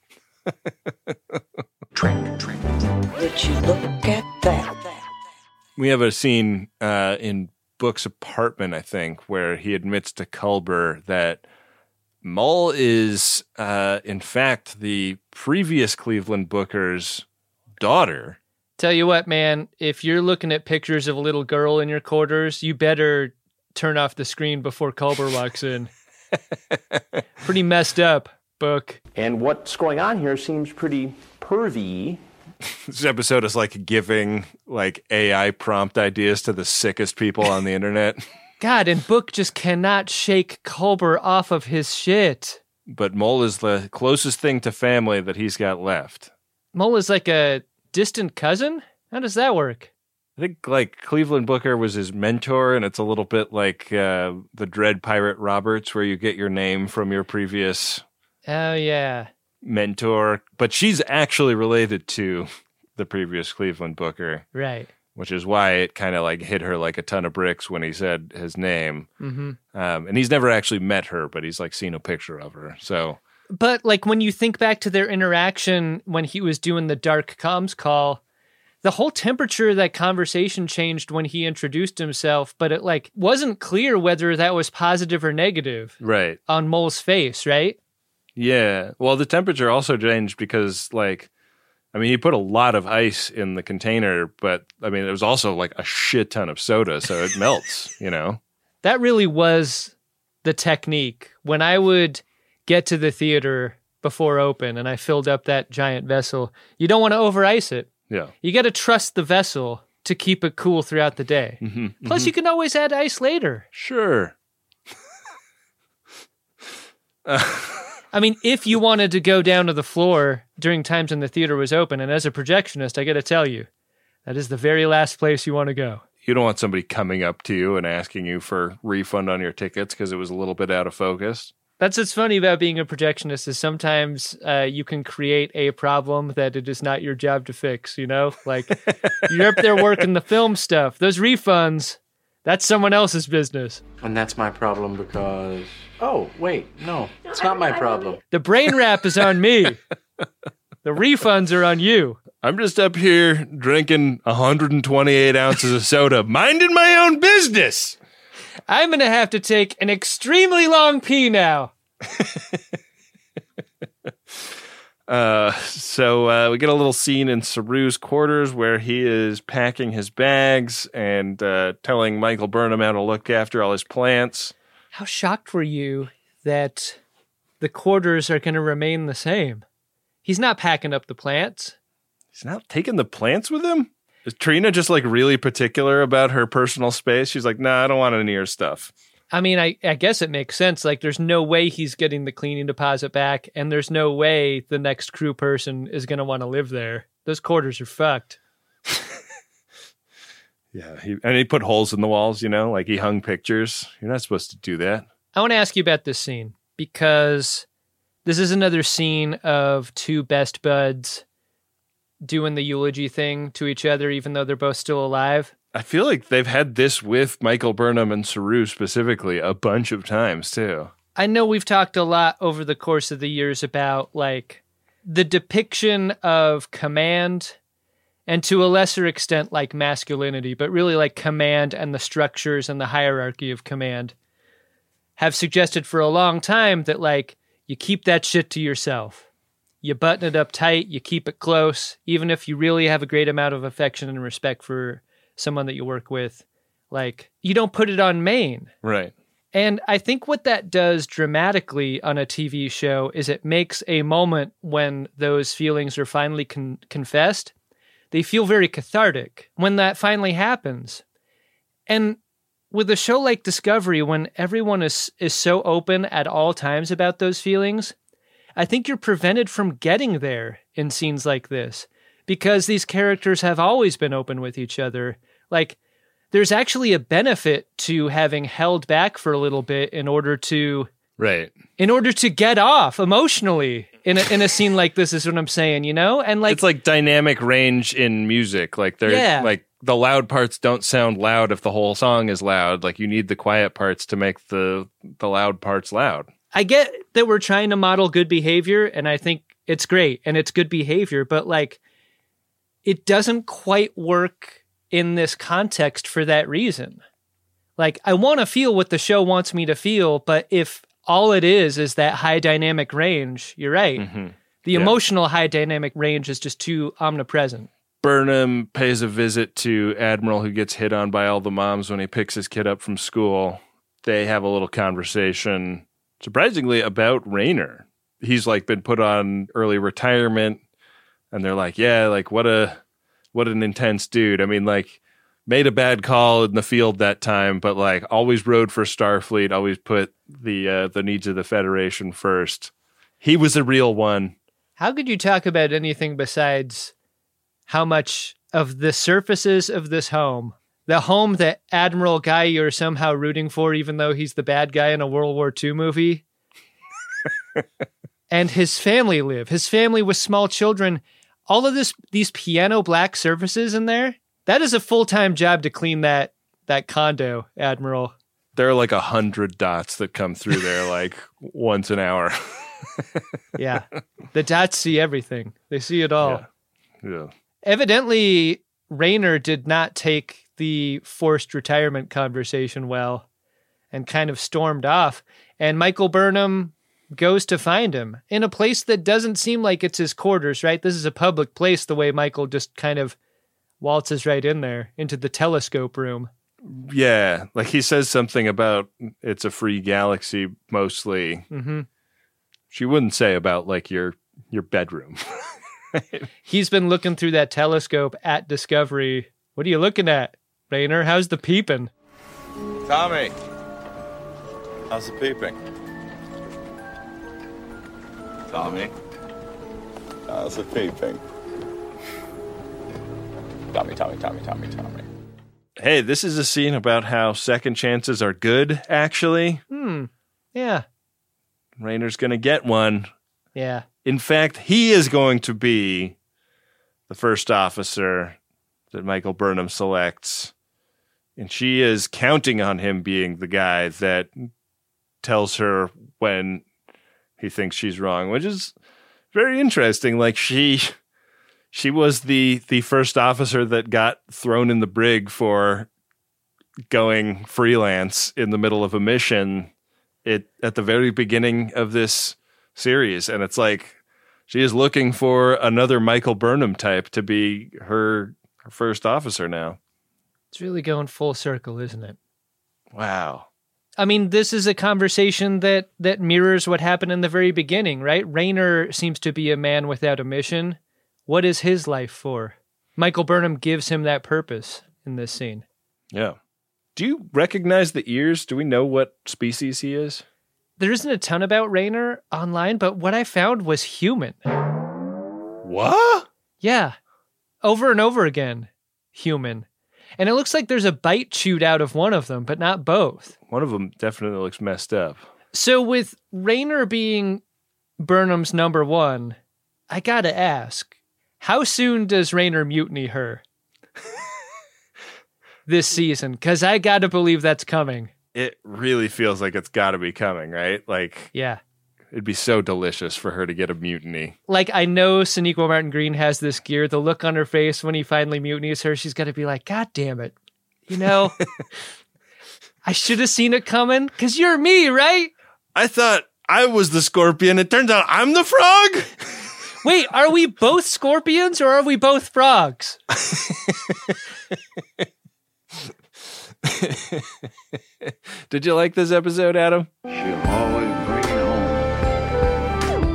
Drink, drink. Would you look at that? We have a scene uh, in Book's apartment, I think, where he admits to Culber that Mull is, uh, in fact, the previous Cleveland Booker's daughter. Tell you what, man, if you're looking at pictures of a little girl in your quarters, you better turn off the screen before Culber walks in. Pretty messed up, Book. And what's going on here seems pretty pervy. This episode is like giving like A I prompt ideas to the sickest people on the internet. God, and Book just cannot shake Culber off of his shit. But Mull is the closest thing to family that he's got left. Mull is like a distant cousin? How does that work? I think like Cleveland Booker was his mentor, and it's a little bit like uh, the Dread Pirate Roberts, where you get your name from your previous oh yeah mentor. But she's actually related to the previous Cleveland Booker. Right. Which is why it kind of like hit her like a ton of bricks when he said his name. Mm-hmm. Um, and he's never actually met her, but he's like seen a picture of her. So, but like when you think back to their interaction when he was doing the dark comms call, the whole temperature of that conversation changed when he introduced himself, but it like wasn't clear whether that was positive or negative. Right. On Mull's face, right? Yeah. Well, the temperature also changed because like, I mean, he put a lot of ice in the container, but I mean, it was also like a shit ton of soda, so it melts, you know? That really was the technique. When I would get to the theater before open and I filled up that giant vessel, you don't want to over ice it. Yeah. You got to trust the vessel to keep it cool throughout the day. Mm-hmm, Plus, mm-hmm. you can always add ice later. Sure. uh, I mean, if you wanted to go down to the floor during times when the theater was open, and as a projectionist, I got to tell you, that is the very last place you want to go. You don't want somebody coming up to you and asking you for refund on your tickets because it was a little bit out of focus. That's what's funny about being a projectionist is sometimes uh, you can create a problem that it is not your job to fix, you know? Like, you're up there working the film stuff. Those refunds, that's someone else's business. And that's my problem because... Oh, wait, no, it's not my problem. The brain wrap is on me. The refunds are on you. I'm just up here drinking one hundred twenty-eight ounces of soda, minding my own business. I'm going to have to take an extremely long pee now. uh, so uh, we get a little scene in Saru's quarters where he is packing his bags and uh, telling Michael Burnham how to look after all his plants. How shocked were you that the quarters are going to remain the same? He's not packing up the plants. He's not taking the plants with him? Is Trina just like really particular about her personal space? She's like, nah, I don't want any of your stuff. I mean, I, I guess it makes sense. Like, there's no way he's getting the cleaning deposit back, and there's no way the next crew person is going to want to live there. Those quarters are fucked. Yeah, he, and he put holes in the walls, you know, like he hung pictures. You're not supposed to do that. I want to ask you about this scene, because this is another scene of two best buds doing the eulogy thing to each other, even though they're both still alive. I feel like they've had this with Michael Burnham and Saru specifically a bunch of times, too. I know we've talked a lot over the course of the years about, like, the depiction of command and to a lesser extent, like, masculinity, but really, like, command and the structures and the hierarchy of command have suggested for a long time that, like, you keep that shit to yourself. You button it up tight, you keep it close, even if you really have a great amount of affection and respect for someone that you work with. Like, you don't put it on main. Right. And I think what that does dramatically on a T V show is it makes a moment when those feelings are finally con- confessed. They feel very cathartic when that finally happens. And with a show like Discovery, when everyone is is so open at all times about those feelings, I think you're prevented from getting there in scenes like this because these characters have always been open with each other. Like, there's actually a benefit to having held back for a little bit in order to... Right. In order to get off emotionally in a, in a scene like this is what I'm saying, you know? And like... It's like dynamic range in music. Like, they're yeah. like the loud parts don't sound loud if the whole song is loud. Like, you need the quiet parts to make the the loud parts loud. I get that we're trying to model good behavior, and I think it's great, and it's good behavior, but, like, it doesn't quite work in this context for that reason. Like, I want to feel what the show wants me to feel, but if all it is is that high dynamic range, you're right. Mm-hmm. The yeah. emotional high dynamic range is just too omnipresent. Burnham pays a visit to Admiral, who gets hit on by all the moms when he picks his kid up from school. They have a little conversation, surprisingly, about Raynor. He's like been put on early retirement, and they're like, yeah, like what a what an intense dude. I mean, like, made a bad call in the field that time, but like always rode for Starfleet, always put the uh, the needs of the Federation first. He was a real one. How could you talk about anything besides how much of the surfaces of this home, the home that Admiral Guy you're somehow rooting for, even though he's the bad guy in a World War Two movie, and his family live, his family with small children, all of this, these piano black surfaces in there, that is a full-time job to clean that that condo, Admiral. There are like a hundred dots that come through there like once an hour. Yeah. The dots see everything. They see it all. Yeah. yeah. Evidently, Raynor did not take the forced retirement conversation well and kind of stormed off. And Michael Burnham goes to find him in a place that doesn't seem like it's his quarters, right? This is a public place, the way Michael just kind of waltzes right in there into the telescope room. Yeah, like he says something about it's a free galaxy mostly. Mm-hmm. She wouldn't say about like your your bedroom. He's been looking through that telescope at Discovery What are you looking at, Raynor? How's the peeping? Tommy, how's the peeping? Tommy, how's the peeping? Tommy, Tommy, Tommy, Tommy, Tommy. Hey, this is a scene about how second chances are good, actually. Hmm. Yeah. Raynor's going to get one. Yeah. In fact, he is going to be the first officer that Michael Burnham selects. And she is counting on him being the guy that tells her when he thinks she's wrong, which is very interesting. Like, she... She was the the first officer that got thrown in the brig for going freelance in the middle of a mission it, at the very beginning of this series. And it's like she is looking for another Michael Burnham type to be her, her first officer now. It's really going full circle, isn't it? Wow. I mean, this is a conversation that, that mirrors what happened in the very beginning, right? Raynor seems to be a man without a mission. What is his life for? Michael Burnham gives him that purpose in this scene. Yeah. Do you recognize the ears? Do we know what species he is? There isn't a ton about Raynor online, but what I found was human. What? Yeah. Over and over again. Human. And it looks like there's a bite chewed out of one of them, but not both. One of them definitely looks messed up. So with Raynor being Burnham's number one, I gotta ask, how soon does Raynor mutiny her this season? Because I got to believe that's coming. It really feels like it's got to be coming, right? Like, yeah, it'd be so delicious for her to get a mutiny. Like, I know Sonequa Martin Green has this gear. The look on her face when he finally mutinies her, she's got to be like, God damn it. You know, I should have seen it coming because you're me, right? I thought I was the scorpion. It turns out I'm the frog. Wait, are we both scorpions or are we both frogs? Did you like this episode, Adam? She'll always bring it home.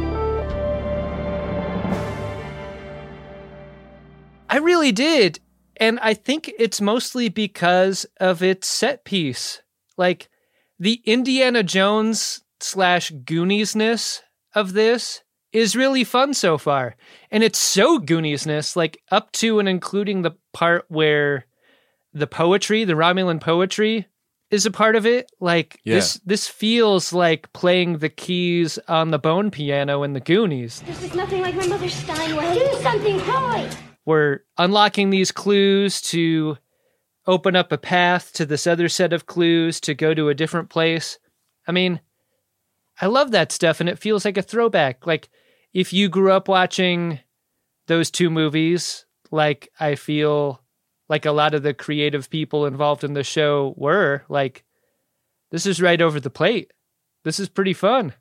I really did. And I think it's mostly because of its set piece. Like, the Indiana Jones slash Goonies-ness of this is really fun so far. And it's so Goonies-ness, like up to and including the part where the poetry, the Romulan poetry is a part of it. Like yeah. this this feels like playing the keys on the bone piano in the Goonies. This is nothing like my mother's Steinway. Do something, Hoy! We're unlocking these clues to open up a path to this other set of clues to go to a different place. I mean, I love that stuff, and it feels like a throwback. Like, if you grew up watching those two movies, like I feel like a lot of the creative people involved in the show were, like, this is right over the plate. This is pretty fun.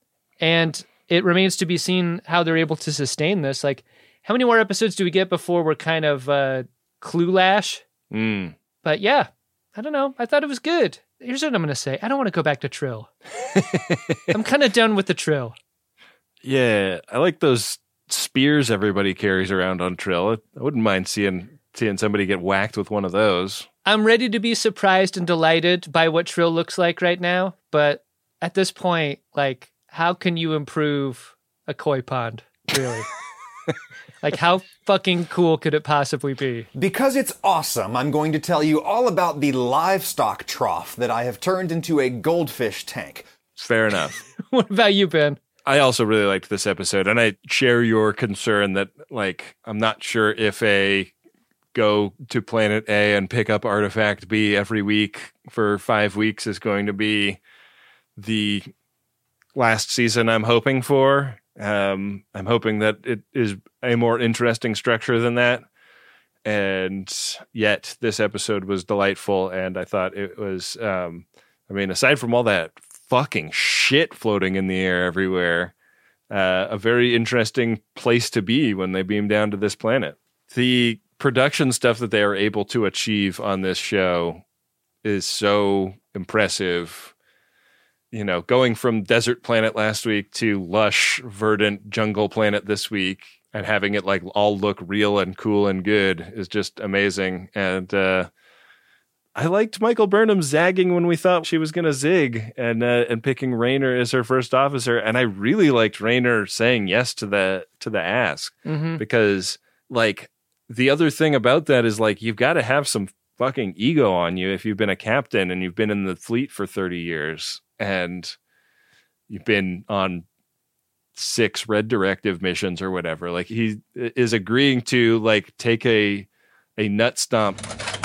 And it remains to be seen how they're able to sustain this. Like, how many more episodes do we get before we're kind of uh, clue-lash? Mm. But yeah, I don't know. I thought it was good. Here's what I'm going to say. I don't want to go back to Trill. I'm kind of done with the Trill. Yeah, I like those spears everybody carries around on Trill. I wouldn't mind seeing seeing somebody get whacked with one of those. I'm ready to be surprised and delighted by what Trill looks like right now, but at this point, like, how can you improve a koi pond, really? Like, how fucking cool could it possibly be? Because it's awesome, I'm going to tell you all about the livestock trough that I have turned into a goldfish tank. Fair enough. What about you, Ben? I also really liked this episode, and I share your concern that, like, I'm not sure if a go to planet A and pick up artifact B every week for five weeks is going to be the last season I'm hoping for. Um, I'm hoping that it is a more interesting structure than that. And yet this episode was delightful. And I thought it was, um, I mean, aside from all that fucking shit floating in the air everywhere, uh, a very interesting place to be when they beam down to this planet. The production stuff that they are able to achieve on this show is so impressive. You know, going from desert planet last week to lush, verdant jungle planet this week. and having it like all look real and cool and good is just amazing. And uh, I liked Michael Burnham zagging when we thought she was going to zig and uh, and picking Raynor as her first officer. And I really liked Raynor saying yes to the to the ask Mm-hmm. because like the other thing about that is like you've got to have some fucking ego on you if you've been a captain and you've been in the fleet for thirty years and you've been on six Red Directive missions or whatever. Like he is agreeing to like take a a nut stomp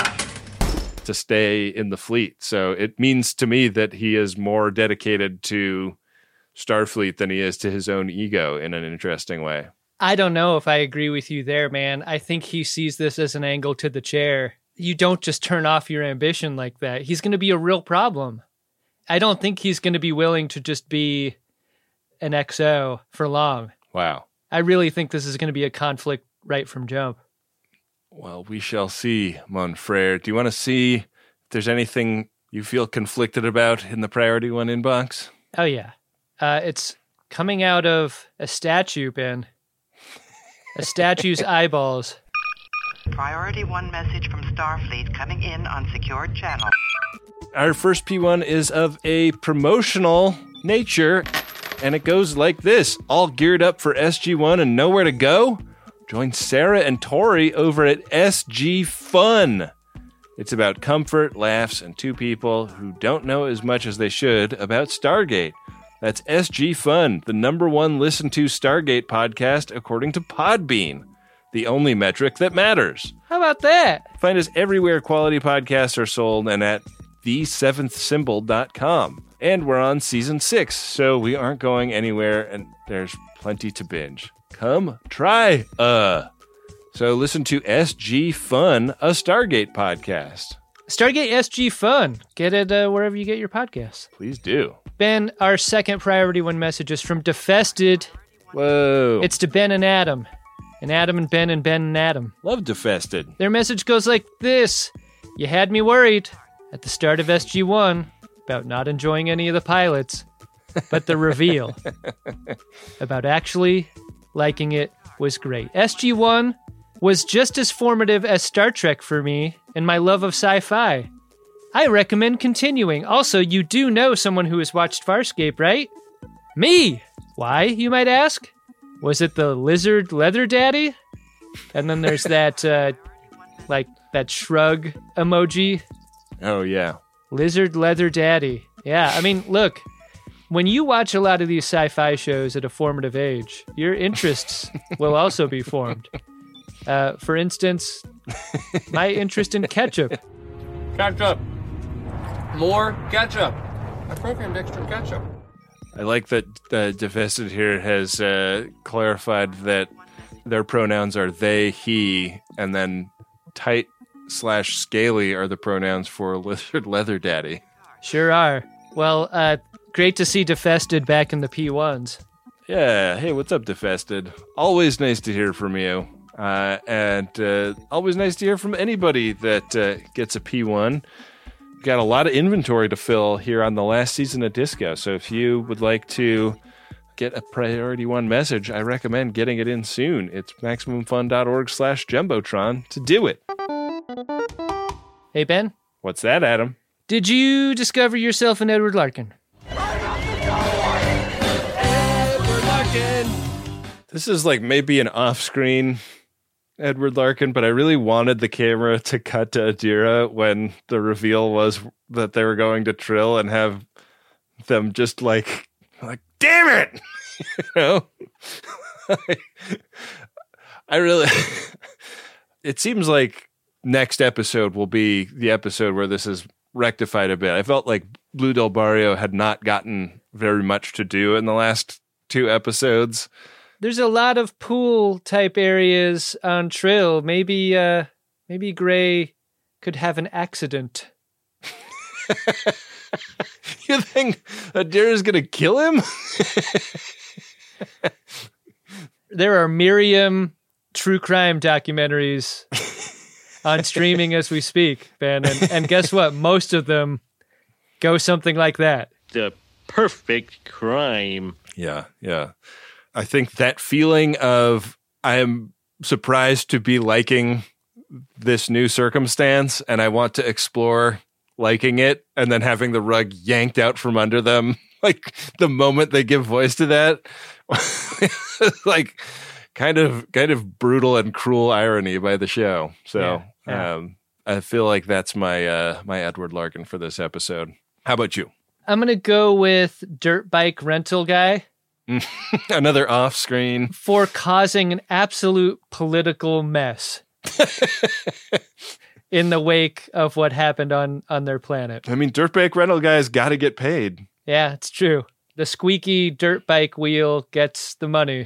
to stay in the fleet. So it means to me that he is more dedicated to Starfleet than he is to his own ego in an interesting way. I don't know if I agree with you there, man. I think he sees this as an angle to the chair. You don't just turn off your ambition like that. He's going to be a real problem. I don't think he's going to be willing to just be an X O for long. Wow. I really think this is going to be a conflict right from jump. Well, we shall see, mon frere. Do you want to see if there's anything you feel conflicted about in the Priority One inbox? Oh, yeah. Uh, it's coming out of a statue, Ben. A statue's eyeballs. Priority One message from Starfleet coming in on secured channel. Our first P one is of a promotional nature, and it goes like this. All geared up for S G one and nowhere to go? Join Sarah and Tori over at S G Fun. It's about comfort, laughs, and two people who don't know as much as they should about Stargate. That's S G Fun, the number one listened to Stargate podcast according to Podbean, the only metric that matters. How about that? Find us everywhere quality podcasts are sold and at the seventh symbol dot com. And we're on season six, so we aren't going anywhere and there's plenty to binge. Come try uh. So listen to S G Fun, a Stargate podcast. Stargate S G Fun. Get it uh, wherever you get your podcasts. Please do. Ben, our second Priority One message is from Defested. Whoa. It's to Ben and Adam. And Adam and Ben and Ben and Adam. Love Defested. Their message goes like this. You had me worried at the start of S G one about not enjoying any of the pilots, but the reveal about actually liking it was great. S G one was just as formative as Star Trek for me and my love of sci-fi. I recommend continuing. Also, you do know someone who has watched Farscape, right? Me! Why, you might ask? Was it the lizard leather daddy? And then there's that, uh, like, that shrug emoji. Oh, yeah. Lizard leather daddy. Yeah, I mean, look, when you watch a lot of these sci-fi shows at a formative age, your interests will also be formed. Uh, for instance, my interest in ketchup. Ketchup. More ketchup. I programmed extra ketchup. I like that uh, Defested here has uh, clarified that their pronouns are they, he, and then tight slash scaly are the pronouns for lizard leather daddy. Sure are. Well, uh, great to see Defested back in the P ones. Yeah. Hey, what's up, Defested? Always nice to hear from you. Uh, and uh, always nice to hear from anybody that uh, gets a P one. Got a lot of inventory to fill here on the last season of Disco. So if you would like to get a Priority One message, I recommend getting it in soon. It's MaximumFun.org slash Jumbotron to do it. Hey, Ben. What's that, Adam? Did you discover yourself an Edward Larkin? Edward Larkin! This is like maybe an off-screen Edward Larkin, but I really wanted the camera to cut to Adira when the reveal was that they were going to Trill and have them just like, like, damn it! You know? I, I really, it seems like next episode will be the episode where this is rectified a bit. I felt like Blue Del Barrio had not gotten very much to do in the last two episodes. There's a lot of pool type areas on Trill. Maybe, uh, maybe Gray could have an accident. You think Adira's gonna kill him? There are Miriam true crime documentaries on streaming as we speak, Ben. And, and guess what? Most of them go something like that. The perfect crime. Yeah, yeah. I think that feeling of I am surprised to be liking this new circumstance, and I want to explore liking it and then having the rug yanked out from under them. Like the moment they give voice to that, like kind of, kind of brutal and cruel irony by the show. So, yeah, yeah. um, I feel like that's my, uh, my Edward Larkin for this episode. How about you? I'm going to go with Dirt Bike Rental Guy. Another off screen. For causing an absolute political mess in the wake of what happened on, on their planet. I mean, Dirt Bike Rental Guy's got to get paid. Yeah, it's true. The squeaky dirt bike wheel gets the money.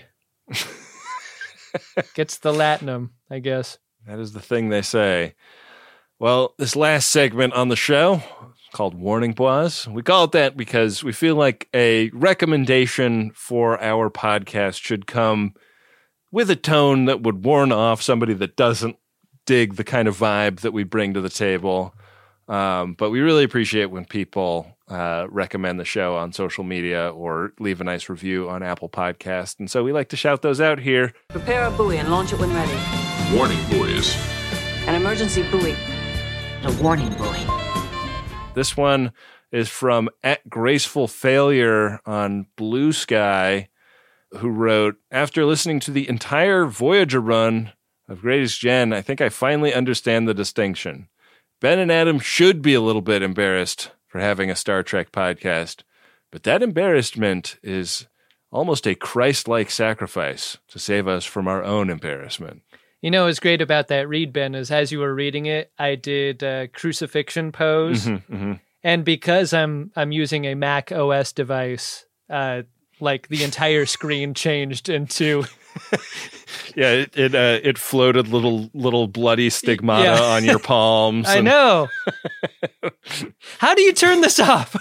Gets the latinum, I guess. That is the thing they say. Well, this last segment on the show, called Warning Bois. We call it that because we feel like a recommendation for our podcast should come with a tone that would warn off somebody that doesn't dig the kind of vibe that we bring to the table. Um, but we really appreciate when people uh, recommend the show on social media or leave a nice review on Apple Podcast. And so we like to shout those out here. Prepare a buoy and launch it when ready. Warning buoys. An emergency buoy. A warning buoy. This one is from at Graceful Failure on Blue Sky, who wrote, after listening to the entire Voyager run of Greatest Gen, I think I finally understand the distinction. Ben and Adam should be a little bit embarrassed for having a Star Trek podcast, but that embarrassment is almost a Christ-like sacrifice to save us from our own embarrassment. You know what's great about that read, Ben, is as you were reading it, I did a crucifixion pose. Mm-hmm, mm-hmm. And because I'm I'm using a Mac O S device, uh, like the entire screen changed into... yeah, it it, uh, it floated little little bloody stigmata yeah. on your palms. I and... know. How do you turn this off?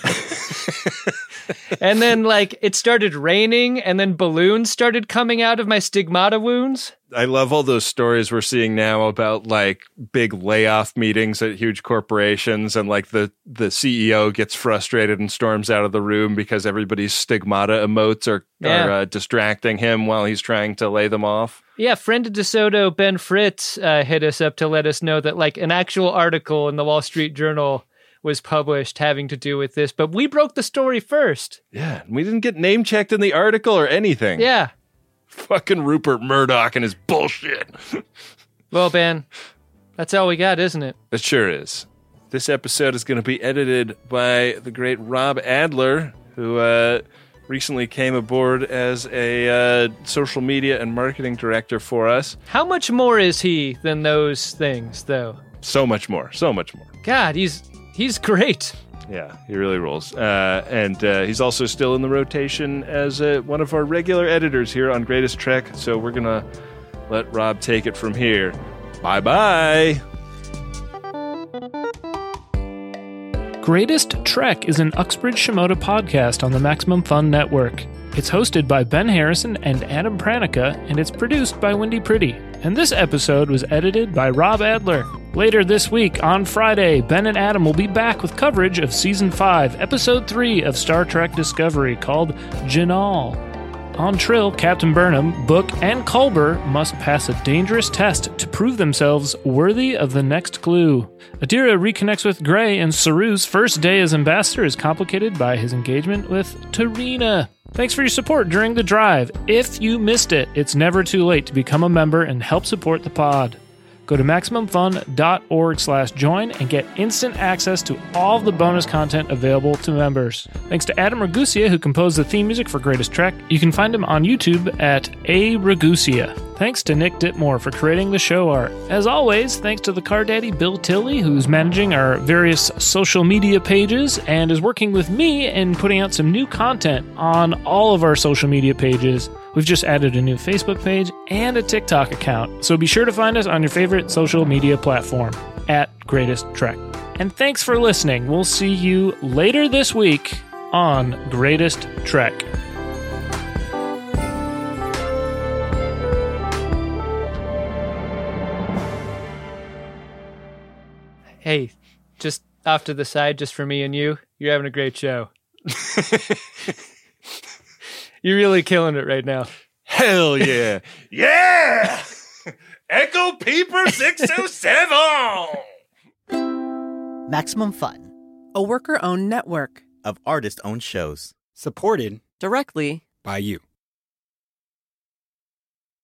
And then, like, it started raining, and then balloons started coming out of my stigmata wounds. I love all those stories we're seeing now about, like, big layoff meetings at huge corporations, and, like, the, the C E O gets frustrated and storms out of the room because everybody's stigmata emotes are, yeah. are uh, distracting him while he's trying to lay them off. Yeah, friend of DeSoto, Ben Fritz, uh, hit us up to let us know that, like, an actual article in the Wall Street Journal was published having to do with this, but we broke the story first. Yeah, we didn't get name checked in the article or anything. Yeah. Fucking Rupert Murdoch and his bullshit. Well, Ben, that's all we got, isn't it? It sure is. This episode is going to be edited by the great Rob Adler, who uh, recently came aboard as a uh, social media and marketing director for us. How much more is he than those things, though? So much more. So much more. God, he's... He's great. Yeah, he really rules. Uh, and uh, he's also still in the rotation as uh, one of our regular editors here on Greatest Trek. So we're going to let Rob take it from here. Bye-bye. Greatest Trek is an Uxbridge Shimoda podcast on the Maximum Fun Network. It's hosted by Ben Harrison and Adam Pranica, and it's produced by Wendy Pretty. And this episode was edited by Rob Adler. Later this week, on Friday, Ben and Adam will be back with coverage of Season five, Episode three of Star Trek Discovery, called Janal. On Trill, Captain Burnham, Book, and Culber must pass a dangerous test to prove themselves worthy of the next clue. Adira reconnects with Gray, and Saru's first day as ambassador is complicated by his engagement with Tarina. Thanks for your support during the drive. If you missed it, it's never too late to become a member and help support the pod. Go to MaximumFun.org slash join and get instant access to all of the bonus content available to members. Thanks to Adam Ragusia, who composed the theme music for Greatest Trek. You can find him on YouTube at A Ragusia. Thanks to Nick Ditmore for creating the show art. As always, thanks to the car daddy Bill Tilley, who's managing our various social media pages and is working with me in putting out some new content on all of our social media pages. We've just added a new Facebook page and a TikTok account, so be sure to find us on your favorite social media platform, at Greatest Trek. And thanks for listening. We'll see you later this week on Greatest Trek. Hey, just off to the side, just for me and you, you're having a great show. You're really killing it right now. Hell yeah. Yeah! Echo Peeper six oh seven! Maximum Fun, a worker-owned network of artist-owned shows. supported Directly by you.